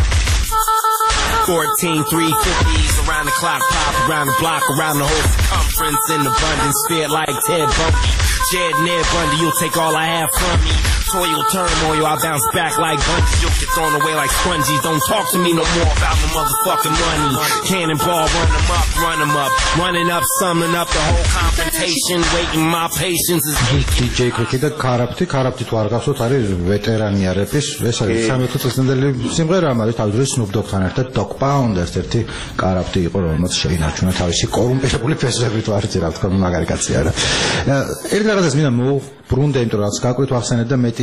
Fourteen three fifties around the clock, pop around the block, around the whole circumference in abundance, spit like Ted Bundy. Jed Ned Bundy, you'll take all I have from me. Toil, turmoil, I bounce back like bungees. You'll get thrown away like sponges. Don't talk to me no more about the motherfucking money. Cannonball, run them up, run them up. Running up, summing up the whole confrontation. Waiting, my patience is aching. J Quick და Karapti, Karapti თუ არ გახსოვთ, არის ვეტერანია რეპის, ეს არის სამეცო წელიწადელი სიმღერა, მაგრამ თავდაპირველად Snoop Dogg-თან ერთად Dog Pound ერთ-ერთი Karapti იყო, რომელსაც შეინარჩუნა თავისი კორუმპირებული ფესვებით ვარცი, რა თქმა უნდა, მაგარი კაცი არა. ერთ რაღაცას მინდა მოვბრუნდე, იმიტომ რომ რაც გაკვირთ ვახსენეთ და მეტი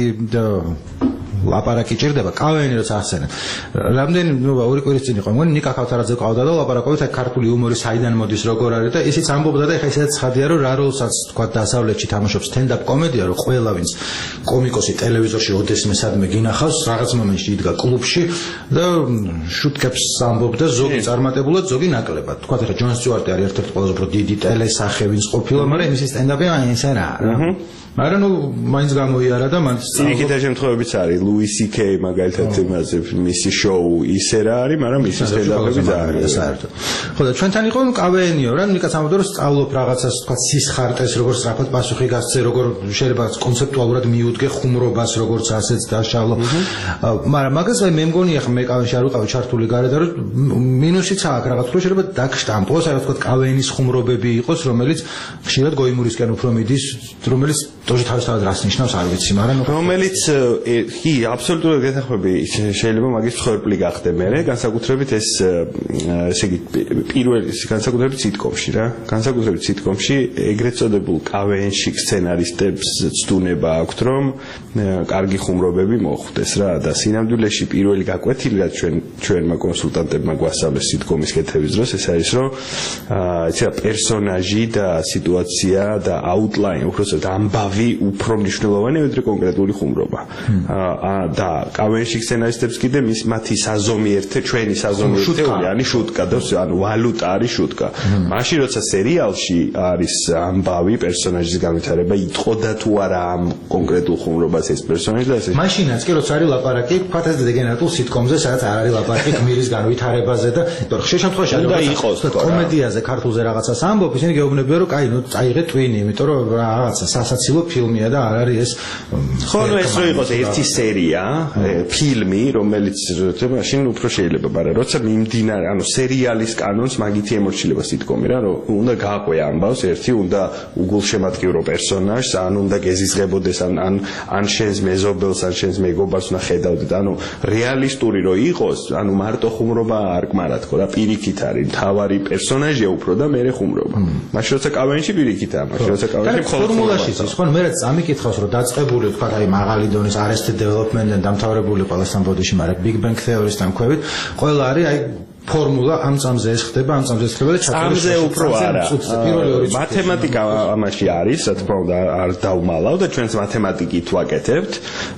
ლაპარაკი ჭირდება, კავენი როცა ახსენეთ. რამდენი ნუ ორი კვირის წინ იყო, მგონი ნიკა ქავთარაძე ყავდა და ლაპარაკობთ აი ქართული იუმორი საიდან მოდის, როგორ არის და ისიც ამბობდა და ეხლა ისედაც ხადია რომ რა როლსაც თქვა დასავლეთში თამაშობს stand-up კომედია, რომ ყველა ვინც კომიკოსი ტელევიზორში ოდესმე სადმე გინახავს, რაღაც მომენტში იდგა კლუბში და შუტკებს ამბობდა ზოგი წარმატებულად, ზოგი ნაკლებად. თქვა ეხლა ჯონ სტიუარტი არის ერთ-ერთი ყველაზე უფრო დიდი ტელესახე, ვინც ყოფილა, მაგრამ იმის stand-up-ი აი ეს არა. მაგრამ ნუ მაინც გამოიარა და მან იქითა შემთხვევებიც არის ლუი სი კეი მაგალითად იმაზე მისი შოუ ისე რა არის, მაგრამ მისი სტენდაპები ძალიან საერთოდ. ხო და ჩვენთან იყო ნუ კავენიო რა, ნიკაც ამბობდა რომ სწავლობ რაღაცას, თქვა სისხარტეს, როგორ სწრაფად პასუხი გასცე, როგორ შეიძლება კონცეპტუალურად მიუდგე ხუმრობას, როგორც ასეც დაშავლო. მაგრამ მაგას მე მგონია ხა მე კავენში არ ვიყავი ჩართული გარეთ, რომ მინუსიც აქვს რაღაც, რომ შეიძლება დაგშტამპოს, აი თქვა კავენის ხუმრობები იყოს, რომელიც ხშირად გოიმურისკენ უფრო მიდის, რომელიც თორე თავისთავად რას ნიშნავს არ ვიცი, მაგრამ რომელიც კი აბსოლუტურად გეთახმები, შეიძლება მაგის მსხვერპლი გახდე მე, განსაკუთრებით ეს ესე იგი პირველი განსაკუთრებით სიტკომში რა, განსაკუთრებით სიტკომში ეგრეთ წოდებულ კავენში სცენარისტებს ცდუნება აქვთ, რომ კარგი ხუმრობები მოხვდეს რა და სინამდვილეში პირველი გაკვეთილი რაც ჩვენ ჩვენმა კონსულტანტებმა გვასწავლეს სიტკომის კეთების დროს ეს არის რომ იცი რა პერსონაჟი და სიტუაცია და აუტლაინი უბრალოდ ამბავი უფრო მნიშვნელოვანია ვიდრე კონკრეტული ხუმრობა. და კავენში სცენარისტებს კიდე მის მათი საზომიერთე ჩვენი საზომიერთეული ანი შუტკა და ანუ ვალუტა არის შუტკა. მაშინ როცა სერიალში არის ამბავი პერსონაჟის განვითარება იტყოდა თუ არა ამ კონკრეტულ ხუმრობას ეს პერსონაჟი და ესე. მაშინაც კი როცა არის ლაპარაკი ფათას დეგენერატულ სიტკომზე, სადაც არ არის ლაპარაკი გმირის განვითარებაზე და ხშირ შემთხვევაში უნდა იყოს კომედიაზე ქართულზე რაღაცას ამბობ, ისინი გეუბნებიან რომ კაი, ნუ წაიღე ტვინი, იმიტომ რომ რაღაცა სასაცილო ფილმია და არ არის ეს ხო ნუ ეს რო იყოს ერთი სერია ფილმი რომელიც მაშინ უფრო შეიძლება მაგრამ როცა მიმდინარე ანუ სერიალის კანონს მაგითი ემორჩილება სიტკომი რა რომ უნდა გააყვე ამბავს ერთი უნდა უგულშემატკივრო პერსონაჟს ან უნდა გეზიზღებოდეს ან ან ან შენს მეზობელს ან შენს მეგობარს უნდა ხედავდეთ ანუ რეალისტური რო იყოს ანუ მარტო ხუმრობა არ კმარა თქო რა პირიქით არის თავარი პერსონაჟია უფრო და მე ხუმრობა მაშინ როცა კავენში პირიქითაა მაშინ როცა კავენში მხოლოდ ფორმულაში ის ხო მე რაც ამიკითხავს რომ დაწყებული თქვა აი მაღალი დონის Arrested Development-დან დამთავრებული ყველასთან ბოდიში მაგრამ Big Bang Theory-სთან ქვევით ყველა არის აი ფორმულა ამ წამზე ეს ხდება, ამ წამზე ეს ხდება და ჩაწერილი უფრო არა. მათემატიკა ამაში არის, რა თქმა უნდა, არ დავმალავ და ჩვენს მათემატიკით ვაკეთებთ,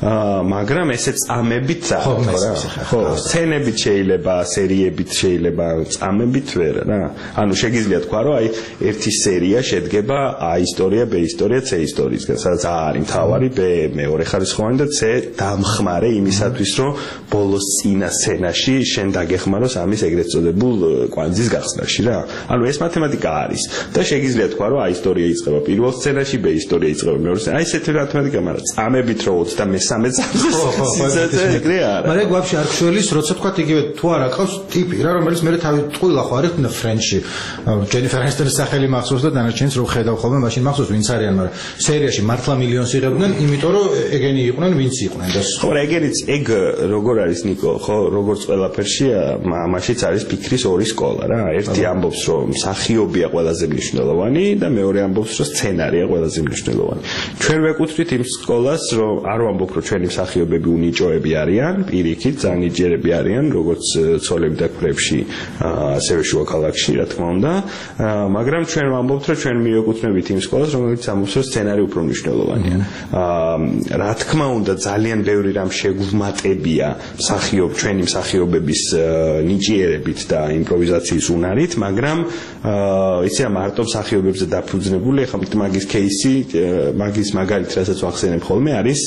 მაგრამ ესე წამებით საერთოდ რა. ხო, სცენებით შეიძლება, სერიებით შეიძლება, წამებით ვერ რა. ანუ შეგიძლია თქვა, რომ აი ერთი სერია შედგება A ისტორია, B ისტორია, C ისტორიისგან, სადაც A არის მთავარი, B მეორე ხარისხოვანი და C დამხმარე იმისათვის, რომ ბოლოს წინა სცენაში შენ დაგეხმაროს ამის ეგრეთ წოდებულ კვანძის გახსნაში რა. ანუ ეს მათემატიკა არის და შეგიძლია თქვა რომ A ისტორია იწყება პირველ სცენაში, B ისტორია იწყება მეორე სცენაში. აი ესეთი მათემატიკა, მაგრამ წამებით რო ოცდამესამე წამზე სიცოცხლე ეგრე არა. მაგრამ გვაფშე არ ხშველის როცა თქვა იგივე თუ არა ყავს ტიპი რა რომელიც მე თავი ტყუილა ხო არის და ფრენჩი ჯენიფერ ანისტონის სახელი მახსოვს და დანარჩენს რო ხედავ ხოლმე მაშინ მახსოვს ვინც არიან, მაგრამ სერიაში მართლა მილიონს იღებდნენ, იმიტომ რომ ეგენი იყვნენ ვინც იყვნენ და ხო ეგენიც ეგ როგორ არის ნიკო, ხო როგორც ყველაფერშია, მაშინ არის ფიქრის ორი სკოლა რა. ერთი ამბობს, რომ მსახიობია ყველაზე მნიშვნელოვანი და მეორე ამბობს, რომ სცენარია ყველაზე მნიშვნელოვანი. ჩვენ ვეკუთვნით იმ სკოლას, რომ არ ვამბობ, რომ ჩვენი მსახიობები უნიჭოები არიან, პირიქით, ძალიან ნიჭიერები არიან, როგორც ცოლები და ქმრებში, ასევე შუა ქალაქში, რა თქმა უნდა, მაგრამ ჩვენ ვამბობთ, რომ ჩვენ მივეკუთვნებით იმ სკოლას, რომელიც ამბობს, რომ სცენარი უფრო მნიშვნელოვანია. რა თქმა უნდა, ძალიან ბევრი რამ შეგვმატებია მსახიობ, ჩვენი მსახიობების ნიჭიერებით და იმპროვიზაციის უნარით, მაგრამ იცი რა მარტო მსახიობებზე დაფუძნებული, ახლა მაგის кейსი, მაგის მაგალითი, რასაც ვახსენებ ხოლმე, არის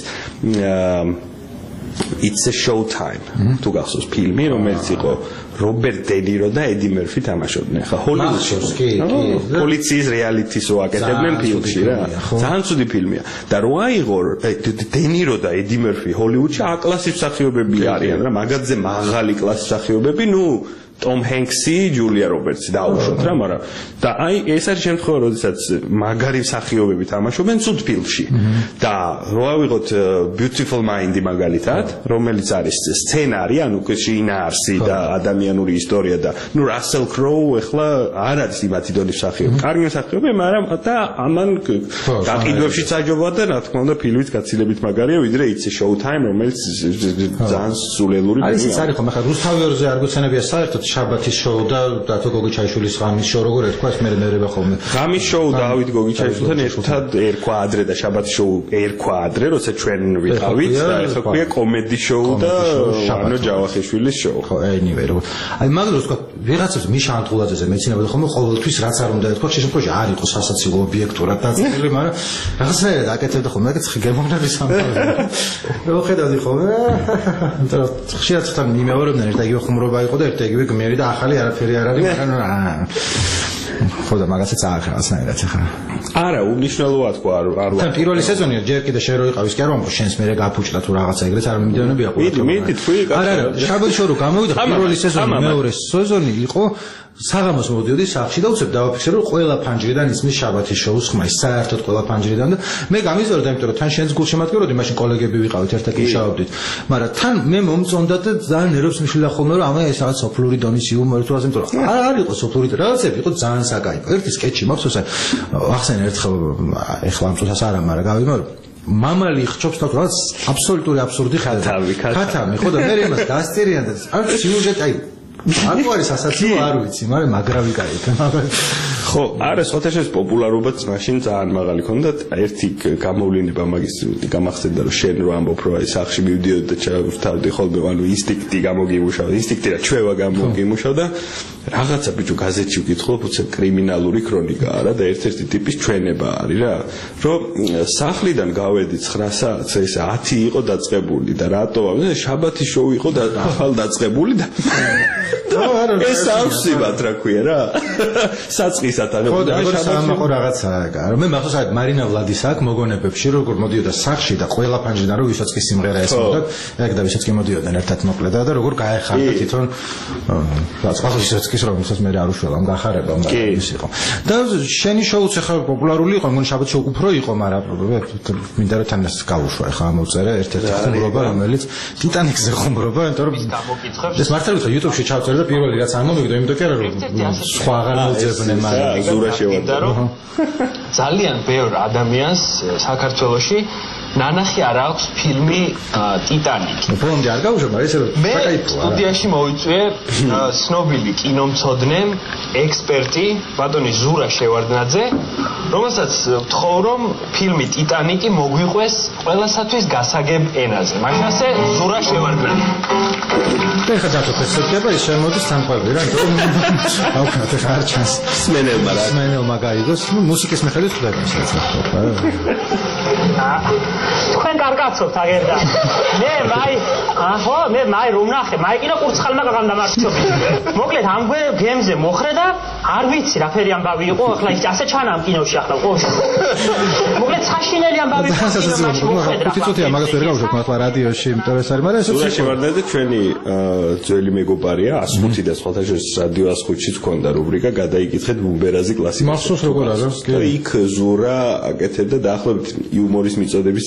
It's a show time. თუ გახსოვს ფილმი, რომელიც იყო რობერტ დე ნირო და ედი მერფი თამაშობდნენ. ხა ჰოლივუდში. კი, კი. პოლიციის რეალიტის ვაკეთებდნენ ფილმში რა. ძალიან ცუდი ფილმია. და რო აიღო დე ნირო და ედი მერფი ჰოლივუდში A-კლასის მსახიობები არიან რა, მაგათზე მაღალი კლასის მსახიობები, ნუ Tom Hanks-ი, Julia Roberts-ი დაუშვათ რა, მაგრამ და აი ეს არის შემთხვევა, როდესაც მაგარი მსახიობები თამაშობენ ცუდ ფილმში. და რო ავიღოთ Beautiful Mind-ი მაგალითად, რომელიც არის სცენარი, ანუ შინაარსი და ადამიანური ისტორია და ნუ Russell Crowe ახლა არ არის იმათი დონის მსახიობი. კარგი მსახიობი, მაგრამ და ამან გაყიდვებში წაჯობა და რა თქმა უნდა ფილმიც გაცილებით მაგარია, ვიდრე It's a Show Time, რომელიც ძალიან სულელური ფილმია. არის ის არის ხომ ახლა რუსთავიორზე არ გოცენებია საერთოდ შაბათის შოუ და დათო გოგიჩაიშვილის ღამის შოუ როგორ ერქვა ეს მე მერება ხოლმე ღამის შოუ დავით გოგიჩაიშვილთან ერთად ერქვა ადრე და შაბათის შოუ ერქვა ადრე როცა ჩვენ ვიყავით და ეხლა ქვია კომედი შოუ და ვანო ჯავახიშვილის შოუ ხო anyway როგორ აი მაგრამ რო თქვა ვიღაცებს მიშა ანტულაძეზე მეცინებოდა ხოლმე ყოველთვის რაც არ უნდა ეთქვა შეშემთხვევაში არ იყო სასაცილო ობიექტურად დაწერილი მაგრამ რაღაცნაირად აკეთებდა ხოლმე ეგეც გერმანების სამყარო რო ხედავდი ხოლმე ანუ ხშირად თან მიმეორებდნენ ერთ და იგივე ხუმრობა იყო და ერთ და იგივე მერი და ახალი არაფერი არ არის მაგრამ ხო და მაგასაც აღარასნაირად ახლა არა უნიშნელოა თქვა არ არ თან პირველი სეზონია ჯერ კიდე შენ რო იყავის კი არ ვამბობ შენს მერე გაფუჭდა თუ რაღაცა ეგრეთ არ მიმდინარეობია ყველა მიდი თქვი არა არა შაბათის შოუ რო გამოვიდა პირველი სეზონი მეორე სეზონი იყო საღამოს მოდიოდი სახლში და უცებ დავაფიქსე რომ ყველა ფანჯრიდან ისმის შაბათის შოუს ხმა ის საერთოდ ყველა ფანჯრიდან და მე გამიზარდა იმიტომ რომ თან შენს გულ შემატკივროდი მაშინ კოლეგები ვიყავით ერთად მუშაობდით მაგრამ თან მე მომწონდა და ძალიან ნერვებს მიშვილა ხოლმე რომ ამა ეს რაღაც სოფლური დონის იუმორი თუ ასე იმიტომ რომ არ არ იყო სოფლური რაღაცები იყო ძალიან საკაიფო ერთი სკეჩი მაქვს ახსენე ერთხელ ეხლა ამ წუთას არა მაგრამ გავიმარო მამალი ხჩობს და რაღაც აბსოლუტური აბსურდი ხალხი ქათამი ხო და მე იმას დასწირიან და არ სიუჟეტი აი არ არის ასაცილო არ ვიცი, მაგრამ მაგრავი кайფი. ხო, არა, სხვათაშორის პოპულარობაც მაშინ ძალიან მაღალი ქონდა. ერთი გამოვლენა მაგის გამახსენდა რომ შენ რო ამბობ რომ აი სახში მივდიოდი და ჩავთავდი ხოლმე, ანუ ინსტინქტი გამოგიმუშავდა, ინსტინქტი რა ჩვევა გამოგიმუშავდა. რაღაცა ბიჭო გაზეთში ვკითხულობ, უცებ კრიმინალური ქრონიკაა რა და ერთ-ერთი ტიპის ჩვენება არის რა, რომ სახლიდან გავედი ცხრა საათს, ეს ათი იყო დაწყებული და რატო შაბათის შოუ იყო და ახალ დაწყებული და ეს ავსიბად რა ქვია რა საწყისად აღება ხო და როგორ სამაყო რაღაცაა რომ მე მახსოვს აი მარინა ვლადის აქ მოგონებებში როგორ მოდიოდა სახში და ყველა ფანჯრიდან რომ ვისაც კი სიმღერა ესმოდა ეგ და ვისაც კი მოდიოდნენ ერთად მოკლედა და როგორ გაეხარდა თვითონ რაღაც ვისაც კი რომ ვისაც მე არ უშველამ გახარება მაგრამ ის იყო და შენი შოუც ახლა პოპულარული იყო მგონი შაბათ შოუ უფრო იყო მაგრამ მინდა რომ თან გავუშვა ახლა ამოწერე ერთ-ერთი ხუმრობა რომელიც ტიტანიკზე ხუმრობა იმიტომ რომ ეს მართლა ვიცი YouTube-ში ჩავწერე და პირველი რაც ამომიგდა იმიტომ კი არა რომ სხვა აღარ მოძებნე მაგრამ ზურა შევარდა ძალიან ბევრ ადამიანს საქართველოში ნანახი არ აქვს ფილმი ტიტანიკი. ფონდი არ გავუშვებ, მაგრამ ესე საკაიფოა. მე სტუდიაში მოვიწვიე ცნობილი კინომცოდნე, ექსპერტი, ბატონი ზურა შევარდნაძე, რომელსაც ვთხოვ რომ ფილმი ტიტანიკი მოგვიყვეს ყველასათვის გასაგებ ენაზე. მაშინ ასე ზურა შევარდნაძე. ეხლა დაწოფესდება ის შემოდის სამყარო რა, აუქნათ ეხლა არ ჩანს. სმენელმა რა. სმენელმა გაიგოს, ნუ მუსიკის მიხედვით ხვდება ეს რა. თქვენ კარგაცობთ აგერდა მე მაი აჰო მე მაი რომ ნახე მაი კიდე კურცხალმა გაგამდა მარცხობი მოკლედ ამ გემზე მოხრე და არ ვიცი რა ფერი ამბავი იყო ახლა ის ასე ჩანა ამ კინოში ახლა ყო მოკლედ საშინელი ამბავი იყო თვითონია მაგას ვერ გავუშვებ მართლა რადიოში იმიტომ ეს არის მაგრამ ეს შევარდნაძე ჩვენი ძველი მეგობარია ას ხუთი და სხვათაშორის რადიო ას ხუთშიც ქონდა რუბრიკა გადაიკითხეთ ბუმბერაზი კლასიკა მახსოვს როგორ არის იქ ზურა აკეთებდა დაახლოებით იუმორის მიწოდების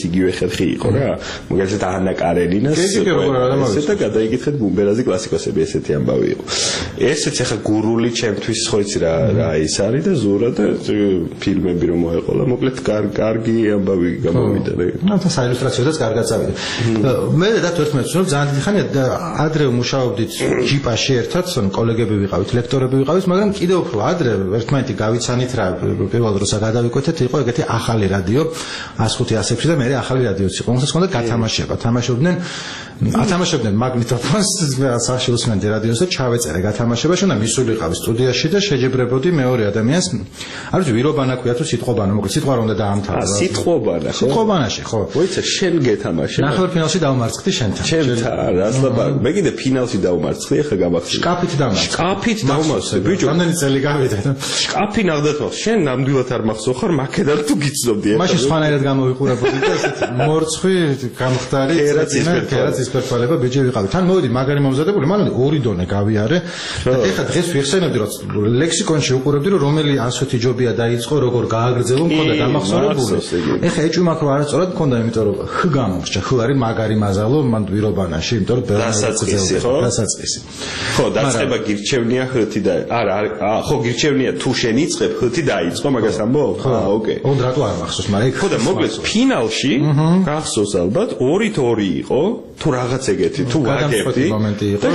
იგივე ხერხი იყო რა მაგალითად ანა კარენინას ესე და გადაიკითხეთ ბუმბერაზე კლასიკოსები ესეთი ამბავი იყო ესეც ახლა გურული ჩემთვის ხო იცი რა რა ის არის და ზურა და ფილმები რომ მოეყოლა მოკლედ კარგი ამბავი გამოვიდა რა და საილუსტრაციოდაც კარგად წავიდა მე და თერთმეტ წუთს ძალიან დიდი ხანია ადრე მუშაობდით ჯიპაში ერთად კოლეგები ვიყავით ლექტორები ვიყავით მაგრამ კიდევ უფრო ადრე ერთმანეთი გავიცანით რა პირველ როცა გადავიკვეთეთ იყო ეგეთი ახალი რადიო ას ხუთი ას ექვსი და მე ახალი რადიოც იყო რომელსაც ჰქონდა გათამაშება თამაშობდნენ ათამაშებდნენ მაგნიტოფონს საშილოსმენდი რადიოს და ჩავეწერე გათამაშებაში უნდა მისულიყავი სტუდიაში და შეჯებრებოდი მეორე ადამიანს არ ვიცი ვირობანა ქვია თუ სიტყვობანა მოკლედ სიტყვა რომ უნდა დაამთავრა სიტყვობანა ხო სიტყვობანაში ხო ვიცი შენ გეთამაშე ნახევარფინალში დავმარცხდი შენთან შენთან რას ლაბა მე კიდე ფინალში დავმარცხდი ახლა გამახსოვს შკაფით დავმარცხდი შკაფით დავმარცხდი ბიჭო რამდენი წელი გავიდა შკაფი ნახდათ ხო შენ ნამდვილად არ მახსოვ ხარ მაკედარ თუ გიცნობდი ახლა მაშინ სხვანაირად გამოვიყურებოდი და ესეთი მორცხვი გამხდარი კერაც ისპერტვალება ბიჭი ვიყავი თან მოვიდი მაგარი მომზადებული მანამდე ორი დონე გავიარე და ეხლა დღეს ვიხსენებდი რომ ლექსიკონში უყურებდი რომ რომელი ასეთი ჯობია დაიწყო როგორ გააგრძელო მქონდა დამახსოვრებული ეხლა ეჭვი მაქვს რომ არასწორად მქონდა იმიტომ რომ ხ გამორჩა ხ არის მაგარი მაზალო მან ვირობანაში იმიტომ რომ დასაწყისი ხო დასაწყისი ხო დაწყება გირჩევნია ხუთი და არა ხო გირჩევნია თუ შენ იწყებ ხუთი დაიწყო მაგას ამბობ აა ოკეი ოღონდ რატო არ მახსოვს მაგრამ ხო და მოკლედ ფინალში გახსოვს ალბათ ორით ორი იყო თუ რაღაც ეგეთი თუ ვაგებდი და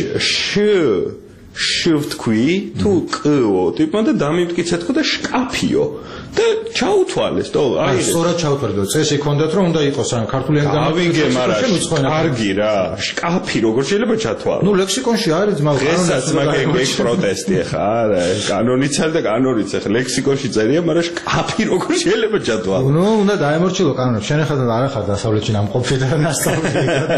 შ შ ვთქვი თუ ყო ტიპმა და დამიმტკიცეთ ხო და შკაფიო და ჩაუთვალეს თო აი სწორად ჩაუთვალე წესი ჰქონდათ რომ უნდა იყოს ან ქართული ენა გავიგე მაგრამ კარგი რა შკაფი როგორ შეიძლება ჩათვალო ნუ ლექსიკონში არის ძმა დღესაც მაგ ეგ პროტესტი ხა არა კანონიც არის და კანონიც ხა ლექსიკონში წერია მაგრამ შკაფი როგორ შეიძლება ჩათვალო ნუ უნდა დაემორჩილო კანონებს შენ ხა არა ხარ დასავლეთში ნამყოფი და ნასწავლი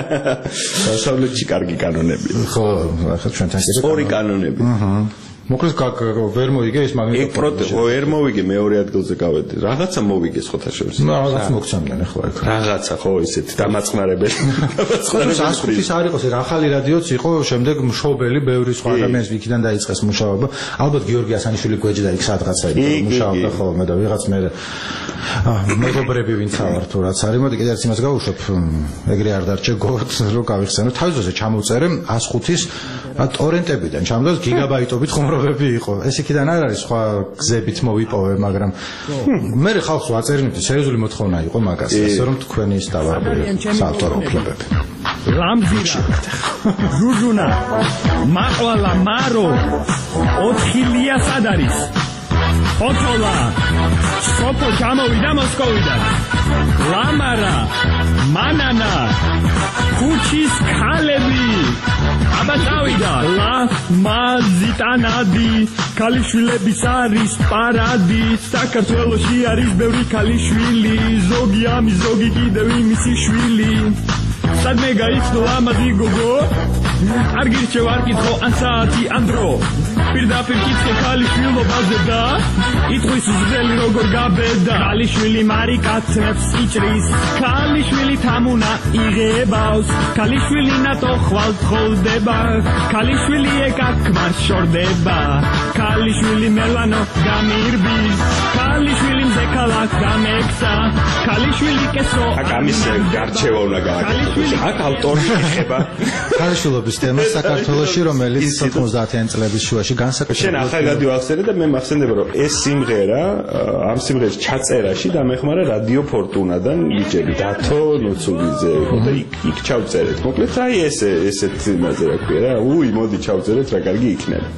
დასავლეთში კარგი კანონები ხო ხა ჩვენთან კიდე ორი კანონები აჰა მოკლედ ვერ მოიგე ეს მაგნიტოფონი. ეგ პროტესტი ვერ მოვიგე მეორე ადგილზე გავედი. რაღაცა მოვიგე სხვათა შორის. ნუ რაღაც მოგცემდნენ ახლა ეგ. რაღაცა ხო ისეთი დამაწყნარებელი. დამაწყნარებელი. ას ხუთის არ იყოს ეგ ახალი რადიოც იყო, შემდეგ მშობელი ბევრი სხვა ადამიანის ვიქიდან დაიწყეს მუშაობა. ალბათ გიორგი ასანიშვილი გვეჯდა იქ სადღაცა იქ მუშაობდა ხოლმე და ვიღაც მე მეგობრები ვინც ავარ თუ რაც არის, მოდი კიდევ იმას გავუშვებ. ეგრე არ დარჩე გორთ რო გავიხსენო. თავის დროზე ჩამოვწერე ას ხუთის ტორენტებიდან. ჩამოვწერე გიგაბაიტობით ხუმრობები იყო. ეს იქიდან არ არის სხვა გზებით მოვიპოვე, მაგრამ მე ხალხს ვაწერინებდი, სერიოზული მოთხოვნა იყო მაგას, ასე რომ თქვენი ის დავარბე საავტორო უფლებები. ლამზირა ჟუჟუნა მაყვალა მარო ოთხილია სად არის ოცოლა სოფო ჩამოვიდა მოსკოვიდან ლამარა მანანა ქუჩის ქალები აბა წავიდა ლა მაზიტანადი ქალიშვილების არის პარადი საქართველოში არის ბევრი ქალიშვილი ზოგი ამი ზოგი კიდევ იმისი შვილი სადმე გაიცნო ლამაზი გოგო არ გირჩევ არ კითხო ან საათი ან დრო პირდაპირ კითხე ქალიშვილობაზე და იტყვის უძელი როგორ გაბედა ქალიშვილი მარიკაცებს იჭრის ქალიშვილი თამუნა იღებავს ქალიშვილი ნატო ხვალ თხოლდება ქალიშვილი ეკაკმარ შორდება ქალიშვილი მელანო გამირბის ქალიშვილი მზეკალაკ გამექცა ქალიშვილი კესო აკამის გარჩევა უნდა გააკეთოს აქ ავტორი ეხება ქალიშვილობის თემა საქართველოში რომელიც ოთხმოცდაათიანი წლების შუაში განსაკუთრებით შენ ახლა გადავახსენე და მე მახსენდება რომ ეს სიმღერა ამ სიმღერის ჩაწერაში დამეხმარა რადიო ფორტუნადან ბიჭები დათო ნოცუგიძე და იქ იქ ჩავწერეთ მოკლედ აი ესე ესეთ იმაზე რა ქვია რა უი მოდი ჩავწერეთ რა კარგი იქნება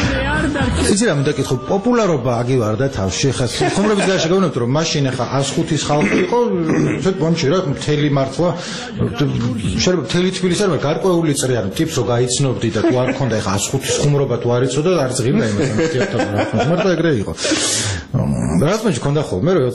იცი რა მინდა კითხო პოპულარობა აგივარდა თავში ხა ხუმრობის გარეშე გავუნებთ რომ მაშინ ხა ას ხუთის ხალხი იყო ცოტ ბონჩი რა მთელი მართლა შეიძლება მთელი თბილისი არ მაგრამ გარკვეული წრი არ ტიპს რო გაიცნობდი და თუ არ მქონდა ხა ას ხუთის ხუმრობა თუ არ იცოდა არ ზღირდა იმას მეთქიერთობა მართლა ეგრე იყო რაღაც მომენტში მქონდა ხოლმე რომ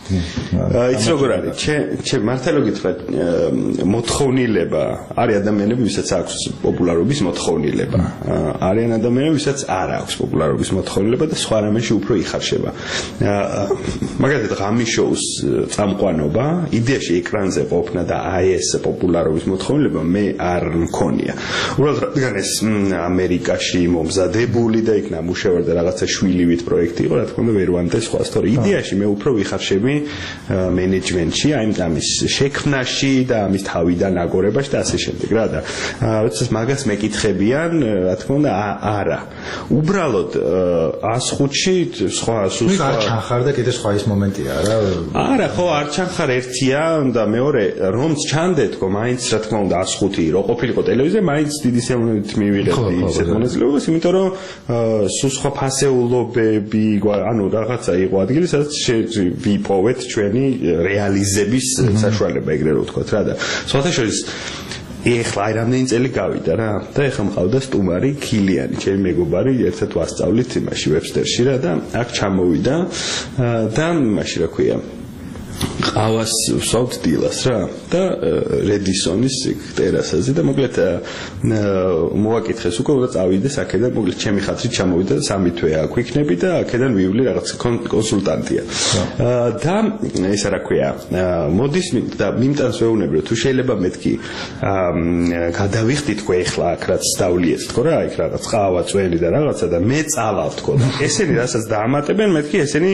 იცი როგორ არის ჩემ მართლა გითხრათ მოთხოვნილება არის ადამიანები ვისაც აქვს პოპულარობის მოთხოვნილება არიან ადამიანები ვისაც არ აქვს პოპულარობის მოთხოვნილება და სხვა რამეში უფრო იხარშება. მაგალითად, ღამის შოუს წამყვანობა, იდეაში ეკრანზე ყოფნა და აი ეს პოპულარობის მოთხოვნილება მე არ მქონია. უბრალოდ რადგან ეს ამერიკაში მომზადებული და იქ ნამუშევარი და რაღაცა შვილივით პროექტი იყო, რა თქმა უნდა ვერ ვანტე სხვას, თორე იდეაში მე უფრო ვიხარშები მენეჯმენტში, აი ამის შექმნაში და ამის თავიდან აგორებაში და ასე შემდეგ რა და როდესაც მაგას მეკითხებიან, რა თქმა უნდა არა. უბრალოდ ას ხუთში სხვა სულ სხვა არ ჩანხარ და კიდე სხვა ის მომენტია რა. არა, ხო, არ ჩანხარ ერთია და მეორე რომც ჩანდეთქო, მაინც რა თქმა უნდა ას ხუთი რო ყოფილიყო ტელევიზია, მაინც დიდი სიამოვნებით მივიღებდი ისეთ მონაწილეობას, იმიტომ რომ სულ სხვა ფასეულობები, ანუ რაღაცა იყო ადგილი, სადაც ვიპოვეთ ჩვენი რეალიზების საშუალება, ეგრე რო ვთქვათ რა და სხვათა შორის ეხლა აი რამდენი წელი გავიდა რა და ეხლა მყავდა სტუმარი ქილიანი, ჩემი მეგობარი, ერთად ვასწავლით იმაში ვებსტერში რა და აქ ჩამოვიდა და იმაში რა ქვია ყავას ვსვავთ დილას რა და რედისონის ტერასაზე და მოკლედ მოაკითხეს უკვე რომ წავიდეს აქედან, მოკლედ ჩემი ხათრით ჩამოვიდა და სამი თვე აქ ვიქნები და აქედან ვივლი რაღაც კონსულტანტია და ისა რა ქვია მოდის და მიმტანს ვეუბნები რომ თუ შეიძლება მეთქი გადავიხდით თქო ეხლა აქ რაც დავლიეთ თქო რა იქ რაღაც ყავა წვენი და რაღაცა და მე წავალ თქო და ესენი რასაც დაამატებენ მეთქი ესენი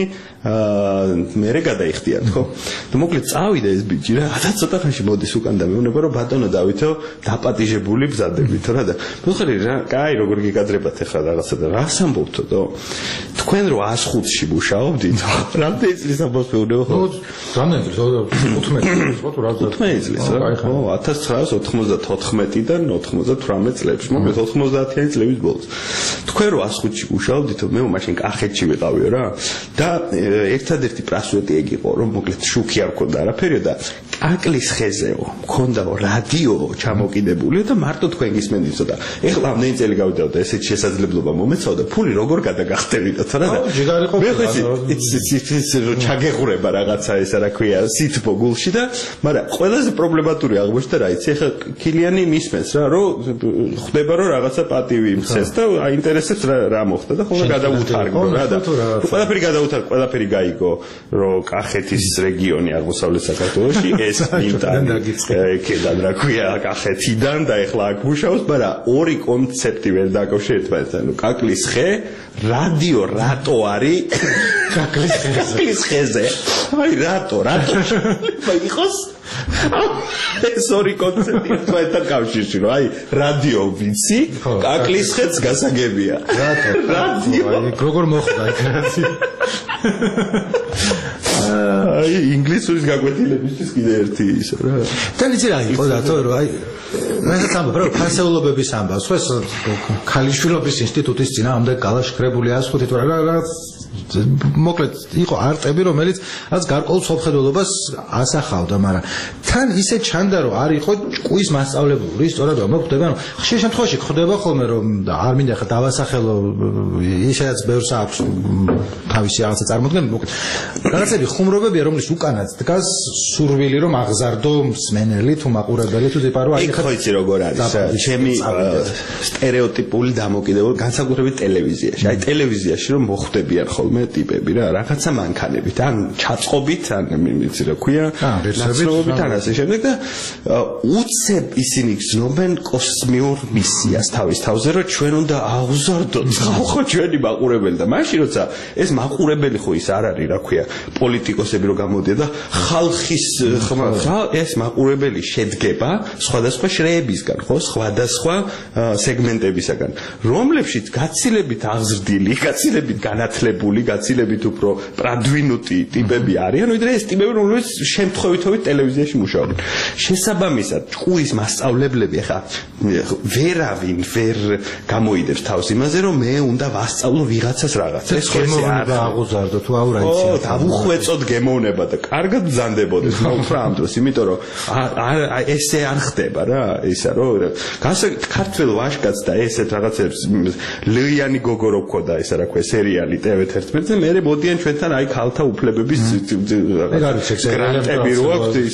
მერე გადაიხდიან თქო და მოკლედ წავიდა ეს ბიჭი რა და ცოტა ხანში მოდის უკან და მეუბნება რომ ბატონო დავითო დაპატიჟებული ბზადებით რა და მოხერი რა კაი როგორ გიკადრებათ ახლა რაღაცა და რას ამბობთო და თქვენ რო ას ხუთში მუშაობდით რამდენი წლის ამბობს მეუბნება ხო რამდენი წლის ութმეტი წლის ութმეტი წლის რა ხო ათას ცხრაას ოცდაოთხმეტიდან ოცდათვრამეტ წლებში მოკლედ ოცდაათიანი წლების ბოლოს თქვენ რო ას ხუთში მუშაობდით მე მაშინ კახეთში ვიყავიო რა და ერთადერთი პრასვეტი ეგ იყო რომ მოკლედ შუქი არ მქონდა არაფერი და აკლის ხეზეო მქონდაო რადიო ჩამოკიდებული და მარტო თქვენ გისმენდით და ეხლა ამდენი წელი გავიდა და ესეთ შესაძლებლობა მომეცაო და ფული როგორ გადაგახტევინოთ რა და ჯიგარი ყოფილა ეს რო ჩაგეღურება რაღაცა ესა რა ქვია სითბო გულში და მაგრამ ყველაზე პრობლემატური აღმოჩნდა რა იცი ეხლა ქილიანი მისმენს რა რომ ხდება რომ რაღაცა პატივი მცეს და აინტერესებს რა მოხდა და ხოლმე გადაუთარგო რა და ყველაფერი გადაუთარგო ყველაფერი გაიგო რომ კახეთის რეგიონი აღმოსავლეთ საქართველოში ეს იმდან ეკედან რა ქვია კახეთიდან და ეხლა აქ მუშაობს, მაგრამ ორი კონცეპტი ვერ დაკავშირეთ ერთმანეთთან. ნუ კაკლის ხე, რადიო რატო არის კაკლის ხეზე? კაკლის ხეზე. აი რატო, რატო? აი იყოს ეს ორი კონცეპტი ერთმანეთთან კავშირში, რომ აი რადიო ვიცი, კაკლის ხეც გასაგებია. რატო? რადიო. აი როგორ მოხდა ეს რადიო? აი ინგლისურის გაკვეთილებისთვის კიდე ერთი ისო რა. და იცი რა იყო და თო რომ აი რასაც ამბობ რა ფასეულობების ამბავს ხო ეს ქალიშვილობის ინსტიტუტის წინააღმდეგ გალაშქრებული ას ხუთი თუ რაღაც მოკლედ იყო არტები რომელიც რაც გარკვეულ სოფხედულობას ასახავდა, მაგრამ თან ისე ჩანდა რომ არ იყო ჭკუის მასწავლებლური, სწორად რომ ხდება რომ ხშირ შემთხვევაში ხდება ხოლმე რომ არ მინდა ხა დავასახელო ისედაც ბევრს აქვს თავისი რაღაცა წარმოდგენა, მოკლედ რაღაცები ხუმრობებია რომლის უკანაც დგას სურვილი რომ აღზარდო მსმენელი თუ მაყურებელი თუ ზეპარო აი ხო იცი როგორ არის ჩემი სტერეოტიპული დამოკიდებულება განსაკუთრებით ტელევიზიაში. აი ტელევიზიაში რომ მოხვდებიან ხოლმე ტიპები რა, რაღაცა მანქანებით, ან ჩაწყობით, ან იცი რა ქვია, ნაცნობობით, ან ასე შემდეგ და უცებ ისინი გზნობენ კოსმიურ მისიას თავის თავზე, რომ ჩვენ უნდა აღზარდოთ ხო ჩვენი მაყურებელი და მაშინ როცა ეს მაყურებელი ხო ის არ არის რა ქვია, პოლიტიკოსები რო გამოდიან და ხალხის ხმა ეს მაყურებელი შედგება სხვადასხვა შრეებისგან, ხო, სხვადასხვა სეგმენტებისგან, რომლებშიც გაცილებით აღზრდილი, გაცილებით განათლებული, გაცილებით უფრო პრადვინუტი ტიპები არიან, ვიდრე ეს ტიპები, რომლებიც შემთხვევითობით ტელევიზიაში მუშაობენ. შესაბამისად, ჭკუის მასწავლებლები ახლა ვერავინ ვერ გამოიდებს თავს იმაზე, რომ მე უნდა ვასწავლო ვიღაცას რაღაცა. ეს ხო ესე არ აღუზარდო თუ აურა იცი. ო, დავუხვეწოდ გემოვნება და კარგად ბზანდებოდეს უფრო ამ დროს, იმიტომ რომ ესე არ ხდება რა, ისა რომ ქართველ ვაჟკაცს და ესეთ რაღაცებს ლეიანი გოგო რო გქონდა ესა რა ქვია სერიალი ტე ვე თერთმეტზე მე მოდიან ჩვენთან აი ქალთა უფლებების გრანტები რო აქვს ისეთი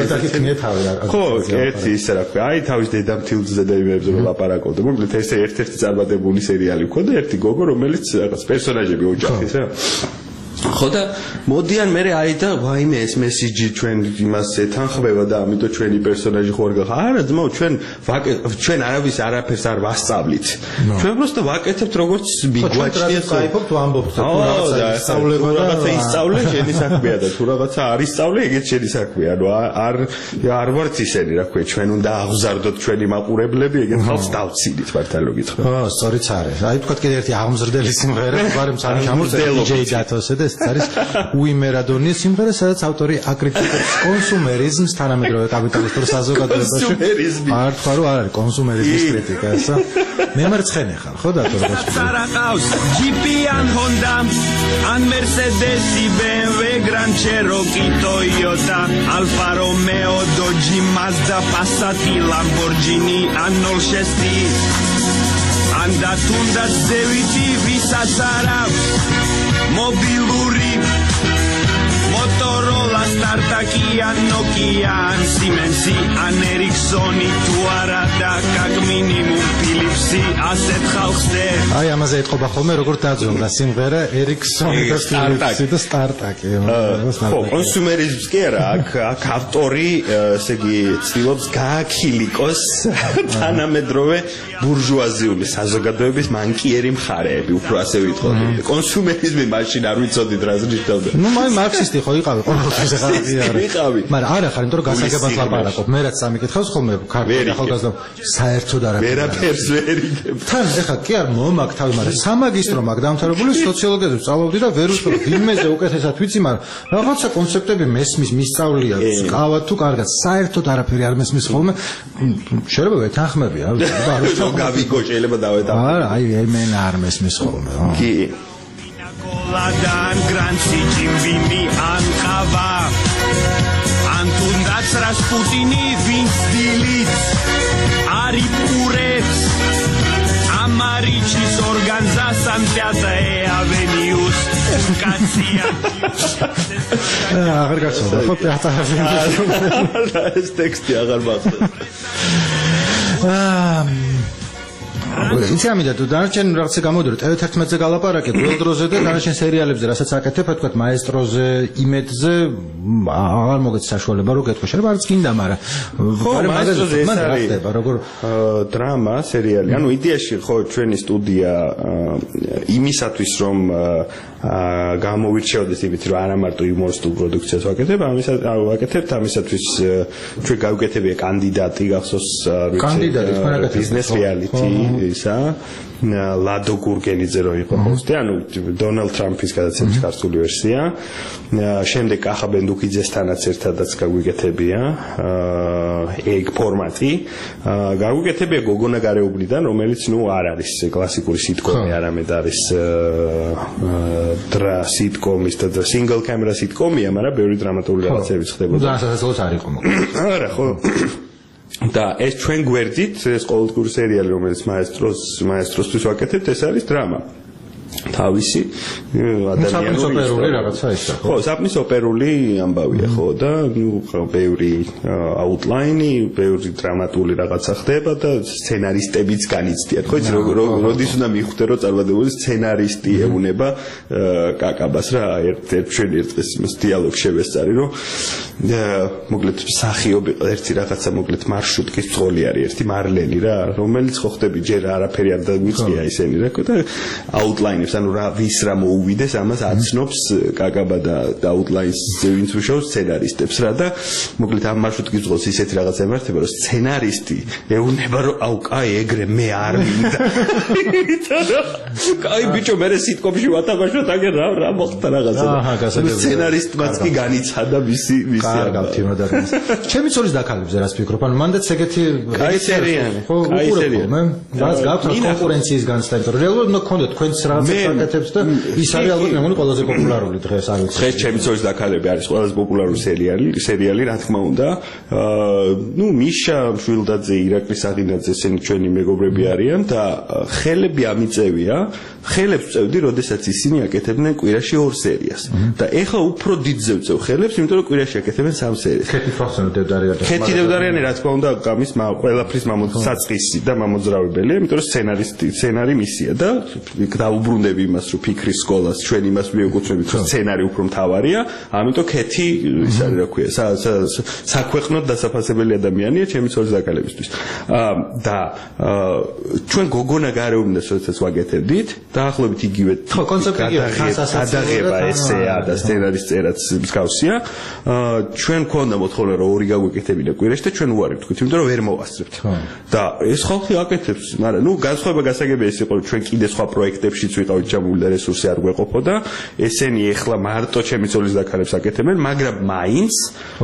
და იქნია თავი. ხო, ერთი ისე რა ქვია, აი თავის დედამთილზე და იმებზე ლაპარაკობდა. მოკლედ ესე ერთ-ერთი წარმატებული სერიალი ვქონდა, ერთი გოგო, რომელიც რაღაც პერსონაჟები ოჯახის რა. ხო და მოდიან მე აი და ვაიმე ეს მესიჯი ჩვენ იმას ეთანხმება და ამიტომ ჩვენი პერსონაჟი ხო არ გახარ. არა ძმაო, ჩვენ ჩვენ არავის არაფერს არ ვასწავლით. ჩვენ просто ვაკეთებთ როგორც მიგვაჩნია საერთოდ ვამბობთ თუ რაღაცა ისწავლება და რაღაცა ისწავლე შენი საქმეა და თუ რაღაცა არ ისწავლე ეგეც შენი საქმეა. ანუ არ არ ვართ ისენი რა ქვია, ჩვენ უნდა აღზარდოთ ჩვენი მაყურებლები, ეგეთ ხალხს დავცინით მართალი გითხრა. ხო, სწორიც არის. აი თქვა კიდე ერთი აღმზრდელი სიმღერა, ვარემ სამი ჩამორწელი ჯეი დათოსე და არის უიმერადონიის სიმღერა, სადაც ავტორი აკრიტიკებს კონსუმერიზმს თანამედროვე კაპიტალისტურ საზოგადოებაში. არ თქვა რომ არ არის კონსუმერიზმის კრიტიკა, ესა. მე მარცხენა ხარ, ხო და თორე სარაყავს ჯიპი ან ჰონდა ან მერსედესი ბე ემ ვე გრანდ ჩეროკი ტოიოტა ალფა რომეო დოჯი მაზდა პასატი ლამბორჯინი ან ნოლ шесть ან და თუნდაც ზევითი ვისაც არ აქვს მობილური Motorola, Startaki, an Nokia, an Siemensi, an Ericssoni, tu არა და как minimum Philipsi, ასეთ ხალხს დე. აი ამაზე ეთყობა ხოლმე როგორ დაძრუნდა სიმღერა Ericssoni და Philipsi და Startaki. ხო, კონსუმერიზმს კი არა, აქ აქ ავტორი, ესე იგი, ცდილობს გააქილიკოს თანამედროვე ბურჟუაზიული საზოგადოების მანკიერი მხარეები, უფრო ასე ვიტყოდ. კონსუმერიზმი მაშინ არ ვიცოდით რა ზრდავდა. ნუ მაი მარქსისტი ხო იყავი ყოველთვის ახლა არა. იყავი. მაგრამ არა ხარ, იმიტომ რომ გასაგებად ლაპარაკობ. მე რაც სამიკითხავს ხოლმე ქართული ახალგაზრდა საერთოდ არაფერი. ვერაფერს ვერ იგებ. თან ეხლა კი არ მომაქვს თავი, მაგრამ სამაგისტრო მაგ დამთავრებული სოციოლოგიაზე ვსწავლობდი და ვერ ვუსწავლობ ვინმეზე უკეთესად ვიცი, მაგრამ რაღაცა კონცეპტები მესმის, მისწავლია, ყავა თუ კარგად, საერთოდ არაფერი არ მესმის ხოლმე. შეიძლება ვეთანხმები რა, და არ გავიგო შეიძლება დავეთანხმები. არა, აი ემენა არ მესმის ხოლმე. კი. Ladan granci jimvini an qava an tundats Rasputini vins dilit ari purets amarichis organza Santiago Avenius Katia აღარ გახსოვდა ხო პეატა ეს ტექსტი აღარ მახსოვს აა იცი ამიდა თუ დანარჩენ რაღაცა გამოდრო ტელეთერთმეტზე გალაპარაკე გველდროზე და დანარჩენ სერიალებზე რასაც აკეთებ თქვა მაესტროზე იმედზე აღარ მოგეც საშუალება რომ გეთქვა შეიძლება არც გინდა მაგრამ ხო მაესტროზე ეს არის როგორ დრამა სერიალი ანუ იდეაში ხო ჩვენი სტუდია იმისათვის რომ გამოვირჩეოდეს იმით რომ არა მარტო იუმორისტულ პროდუქციას ვაკეთებ ამისაც ვაკეთებთ ამისათვის ჩვენ გავუკეთებია კანდიდატი გახსოვს კანდიდატი თქვენ აკეთებთ ბიზნეს რეალიტი ისა ლადო გურგენიძე რო იყო ჰოსტი, ანუ დონალდ ტრამპის გადაცემის ქართული ვერსია. შემდეგ კახა ბენდუკიძესთანაც ერთადაც გაგვიკეთებია ეგ ფორმატი. გაგვიკეთებია გოგონა გარეუბნიდან, რომელიც ნუ არ არის კლასიკური სიტკომი, არამედ არის დრა სიტკომის და სინგლ კამერა სიტკომია, მაგრამ ბევრი დრამატული რაღაცები ხდებოდა. და სასაცილოც არ იყო მოკლედ. არა, ხო. და ეს ჩვენ გვერდით ეს ყოველდღიური სერიალი რომელიც მაესტროს მაესტროსთვის ვაკეთებთ ეს არის დრამა თავისი ადამიანური რაღაცა ისა ხო საპნის ოპერული ამბავია ხო და ნუ ბევრი აუტლაინი ბევრი დრამატული რაღაცა ხდება და სცენარისტებიც განიცდიან ხო იცი როდის უნდა მიხვდე რომ წარმატებული სცენარისტი ეუნება კაკაბას რა ერთ-ერთ ჩვენ ერთის იმას დიალოგ შევესწარი რომ მოკლედ მსახიობი ერთი რაღაცა მოკლედ მარშრუტკის ძღოლი არის ერთი მარლენი რა რომელიც ხო ხდები ჯერ არაფერი არ დაგვიწია ისენი რა და აუტლაინებს ანუ რა ვის რა მოუვიდეს ამას აცნობს კაკაბა და აუტლაინსზე ვინც უშავს სცენარისტებს რა და მოკლედ ამ მარშრუტკის ძღოლს ისეთი რაღაცა ემართება რომ სცენარისტი ეუნება რომ აუ კაი ეგრე მე არ მინდა კაი ბიჭო მე სიტკომში ვათამაშოთ აგერ რა რა მოხდა რაღაცა სცენარისტმაც კი განიცადა მისი კარგავთ იმ ადამიანს. ჩემი ცოლის დაკალებზე რას ფიქრობ? ანუ მანდაც ეგეთი კაი სერიალი. კაი სერიალი. რაც გაქვთ კონკურენციის განცდა, იმიტომ რომ რეალურად უნდა გქონდეთ თქვენც რაღაცა პაკეტებს და ის არის ალბათ მე მგონი ყველაზე პოპულარული დღეს არ ვიცი. დღეს ჩემი ცოლის დაკალები არის ყველაზე პოპულარული სერიალი, სერიალი რა თქმა უნდა. აა ნუ მიშა შვილდაძე, ირაკლი საღინაძე ესენი ჩვენი მეგობრები არიან და ხელები ამიწევია. ხელებს წევდი, როდესაც ისინი აკეთებდნენ კვირაში ორ სერიას. და ეხლა უფრო დიდ ზევწევ ხელებს, იმიტომ რომ კვირაში აკეთებ აკეთებენ სამ სერიას. ქეთი ფროსტენი დევდარიანი. ქეთი დევდარიანი რა თქმა უნდა გამის ყველაფრის მამოძრავებელი და მამოძრავებელია, იმიტომ რომ სცენარისტი სცენარი მისია და დაუბრუნდები იმას რომ ფიქრის სკოლას ჩვენ იმას მიეკუთვნებით რომ სცენარი უფრო მთავარია, ამიტომ ქეთი ის არის რა ქვია, საქვეყნოდ დასაფასებელი ადამიანია ჩემი ცოლის დაკალებისთვის. და ჩვენ გოგონა გარეუბნას როდესაც ვაკეთებდით, დაახლოებით იგივე გადაღება ესეა და სცენარის წერაც მსგავსია. ჩვენ გვქონდა მოთხოვნა რომ ორი გაგვეკეთებინა კვირაში და ჩვენ უარი ვთქვით, იმიტომ რომ ვერ მოვასწრებთ. და ეს ხალხი აკეთებს, მაგრამ ნუ განსხვავება გასაგებია ის იყო რომ ჩვენ კიდე სხვა პროექტებშიც ვიყავით ჩამული და რესურსი არ გვეყოფოდა. ესენი ეხლა მარტო ჩემი ცოლის დაკარებს აკეთებენ, მაგრამ მაინც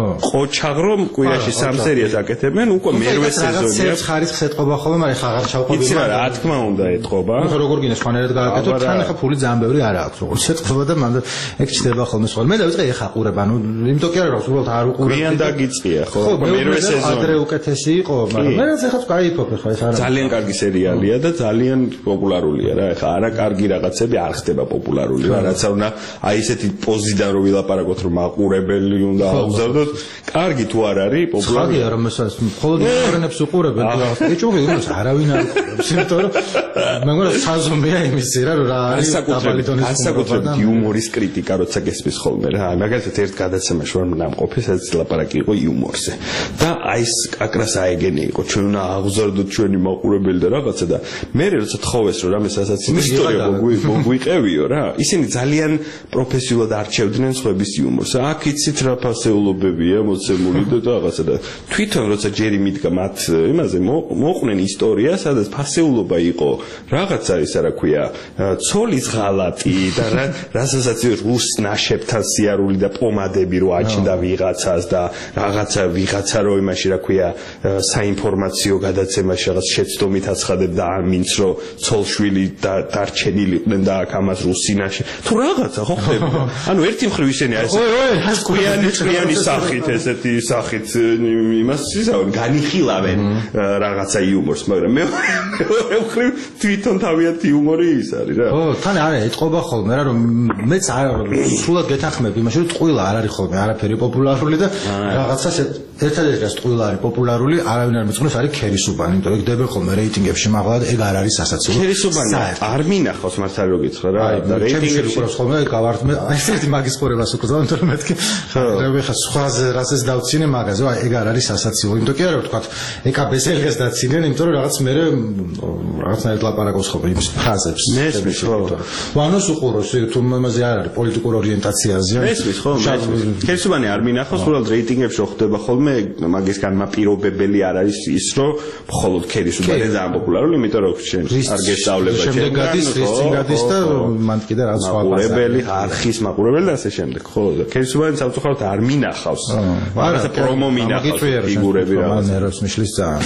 ყოჩაღრომ კვირაში სამ სერიას აკეთებენ, უკვე მერვე სეზონია. ეს ხარისხს ეთყობა ხოლმე, მაგრამ ხა აღარ ჩავყვები. იცი რა, რა თქმა უნდა ეთყობა. ხო როგორ გინდა სხვანაირად გააკეთო, თან ხა ფული ძალიან ბევრი არა აქვს, როგორც ეთყობა და მანდ ეგ ჩდება ხოლმე სხვა. მე დავიწყე ეხა ყურება, ნუ იმიტომ კი არა რომ უბრალოდ არ უყურებ. გვიან დაგიწია, ხო, მერვე სეზონი. ადრე უკეთესი იყო, მაგრამ მე რაც ეხაც გაიფიქრე ხა ეს არა. ძალიან კარგი სერიალია და ძალიან პოპულარულია რა. ეხა არა კარგი რაღაცები არ ხდება პოპულარული რა, რაც არ უნდა აი ესეთი პოზიდან რომ ვილაპარაკოთ რომ მაყურებელი უნდა აუგზავნოთ. კარგი თუ არ არის პოპულარული. ხაგია რომ ეს მხოლოდ ფრენებს უყურებენ თუ რაღაც. ეჭვი იმას არავინ არ უყურებს, იმიტომ რომ მე მგონია საზომია იმის რა რომ რა არის დაბალიტონის განსაკუთრებით იუმორის კრიტიკა როცა გესმის ხოლმე რა. მაგალითად ერთ გადაცემაში რომ ნამყოფი სადაც ლაპარაკი იყო იუმორზე. და აი ეს აკრას აეგენი იყო ჩვენ უნდა აღვზარდოთ ჩვენი მაყურებელი და რაღაცა და მე როცა თხოვეს რომ რამე სასაცილო ისტორია მოგვიყევიო რა. ისინი ძალიან პროფესიულად არჩევდნენ სხვების იუმორს. აქ იცით რა ფასეულობებია მოცემული და რაღაცა და თვითონ როცა ჯერი მიდგა მათ იმაზე მოყვნენ ისტორია, სადაც ფასეულობა იყო რაღაცა ისა რა ქვია, ცოლის ღალატი და რასაც რუს ნაშებთან სიარული და პომადები რო აჩნდა ვიღაცას და რაღაცა ვიღაცა რო იმაში რა ქვია საინფორმაციო გადაცემაში რაღაც შეცდომით აცხადებდა ამინც რო ცოლშვილი და დარჩენილიყვნენ და აქ ამას რუსი ნაშე თუ რაღაცა ხო ხდება. ანუ ერთი მხრივ ისინი არის კვიანი კვიანი სახით ესეთი სახით იმას ისავენ განიხილავენ რაღაცა იუმორს, მაგრამ მე მხრივ თვითონ თავიანთი იუმორი ის არის რა. ო თან არა ეთყობა ხოლმე რა რომ მეც სულად გეთანხმები იმაში რომ ტყუილა არ არის ხოლმე არაფერი პოპულარული და რაღაცას ერთადერთი რაც ტყუილა არის პოპულარული არავინ არ მეწონს არის ქერისუბანი, იმიტომ რომ დებენ ხოლმე რეიტინგებში მაღლა და ეგ არ არის სასაცილო. ქერისუბანი არ მინახავს მართლა რო გითხრა რა და რეიტინგებში უყურებს ხოლმე გავართმე აი ესეთი მაგის ყურებას უყურებ, იმიტომ რომ მეთქი რა ხა სხვაზე რასაც დავცინე მაგაზე აი ეგ არ არის სასაცილო, იმიტომ კი არა ვთქვა ეკა ბესელგას დაცინენ, იმიტომ რომ რაღაც მე რაღაცნაირად ლაპარაკობს ხოლმე იმის ფრაზებს. მესმის ხო. ვანოს უყუროს თუ იმაზე არ არის პოლიტიკურ ორიენტაციაზეა. მესმის ხო. ქერისუბანი არ მინახავს, უბრალოდ რეიტინგებში ხდება ხოლმე მაგისგან მაპირობებელი არ არის ის რომ მხოლოდ ქერისუბანი ძალიან პოპულარული, იმიტომ რომ შენ არ გესწავლება შენ. შემდეგ გადის წინ გადის და მან კიდე რაღაც სხვა მაყურებელი, არხის მაყურებელი და ასე შემდეგ. ხო, ქერისუბანი სამწუხაროდ არ მინახავს. რაღაცა პრომო მინახავს ფიგურები რაღაც. ნეროს მიშლის ძალიან.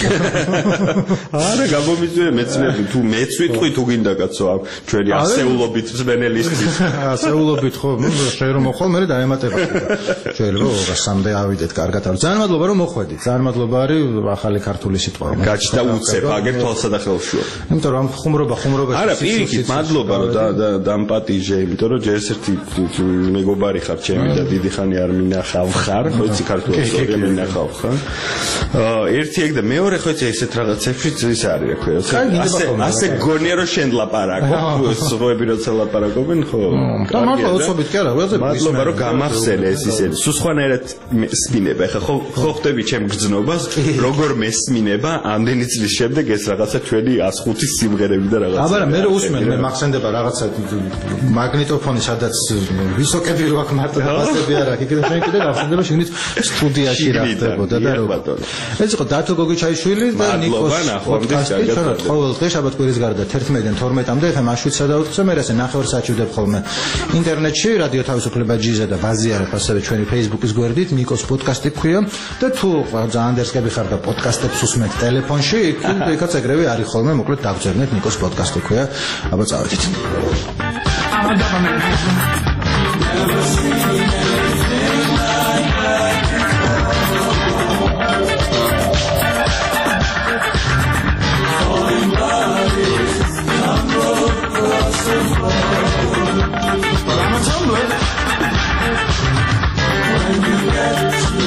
არა, გამომიწვია მეცნები თუ მეც ვიტყვი თუ გინდა კაცო ამ ჩვენი ასეულობით მსმენელისთვის. ასეულობით ხო, შენ რომ მოხვალ მე დაემატება. შეიძლება სამდე ავიდეთ კარგად არ. ძალიან მადლობა რომ მოხვედით. ძალიან მადლობა არის ახალი ქართული სიტყვა. გაჩნდა უცებ აგერ თვალსა და ხელშუა. იმიტომ რომ ხუმრობა ხუმრობა არა, პირიქით მადლობა რომ დამპატიჟე, იმიტომ რომ ჯერ ერთი მეგობარი ხარ ჩემი და დიდი ხანი არ მინახავ ხარ, ხო იცი ქართულად სწორია მინახავ ხარ. ერთი ეგ და მეორე ხო იცი ესეთ რაღაცებში ის არის რა ქვია. ასე ასე გონია რომ შენ ლაპარაკობ, სხვაები როცა ლაპარაკობენ, ხო? და მარტო უცობით კი არა, როცა მადლობა რომ გამახსენე ეს ისე. სულ სხვანაირად მესმინება. ეხლა ხო ხო ხტები ჩემ გრძნობას, როგორ მესმინება ამდენი წლის შემდეგ ეს რაღაცა ჩვენი ას ხუთი სიმღერები და რაღაცა. აბა მე usmen მე მახსენდება რაღაცა მაგნიტოფონი სადაც ვისოკები რო აქ მარტო დაბასები არა, კიდე ჩვენ კიდე გავხსენდება შეგნით სტუდიაში რა ხდებოდა და რო. ეს იყო დათო გოგიჩაიშვილი და ნიკოს პოდკასტი. ჩვენ ყოველ დღე შაბათ კვირის გარდა თერთმეტიდან თორმეტამდე ხე მაშვიდსა დავუწყე მე ესე ნახევარსაათში ვდებ ხოლმე ინტერნეტში რადიო თავისუფლება ჯიზე და ბაზიარებ ასევე ჩვენი Facebook-ის გვერდით ნიკოს პოდკასტი ქვია და თუ ძალიან დერსკები ხარ და პოდკასტებს უსმენთ ტელეფონში, იქაც ეგრევე არის ხოლმე, მოკლედ დაგწერნეთ ნიკოს პოდკასტი ქვია. აბა წავედით. When you get to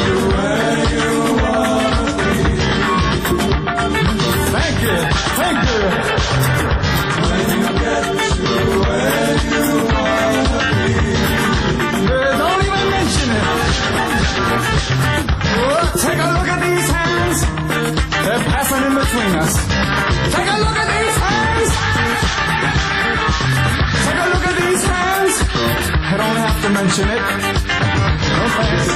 a look at these hands. They're passing in between us. Take a look at these hands. Take a look at these hands. I don't have to mention it. No thanks.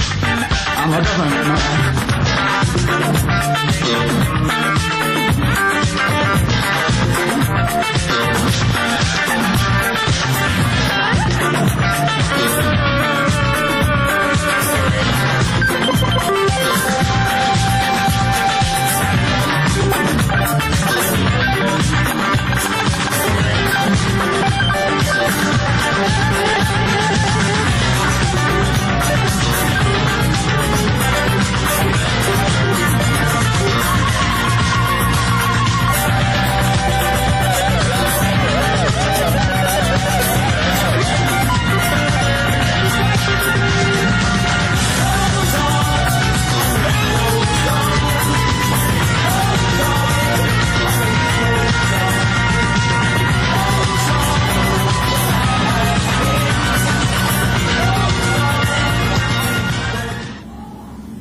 I'm a government man.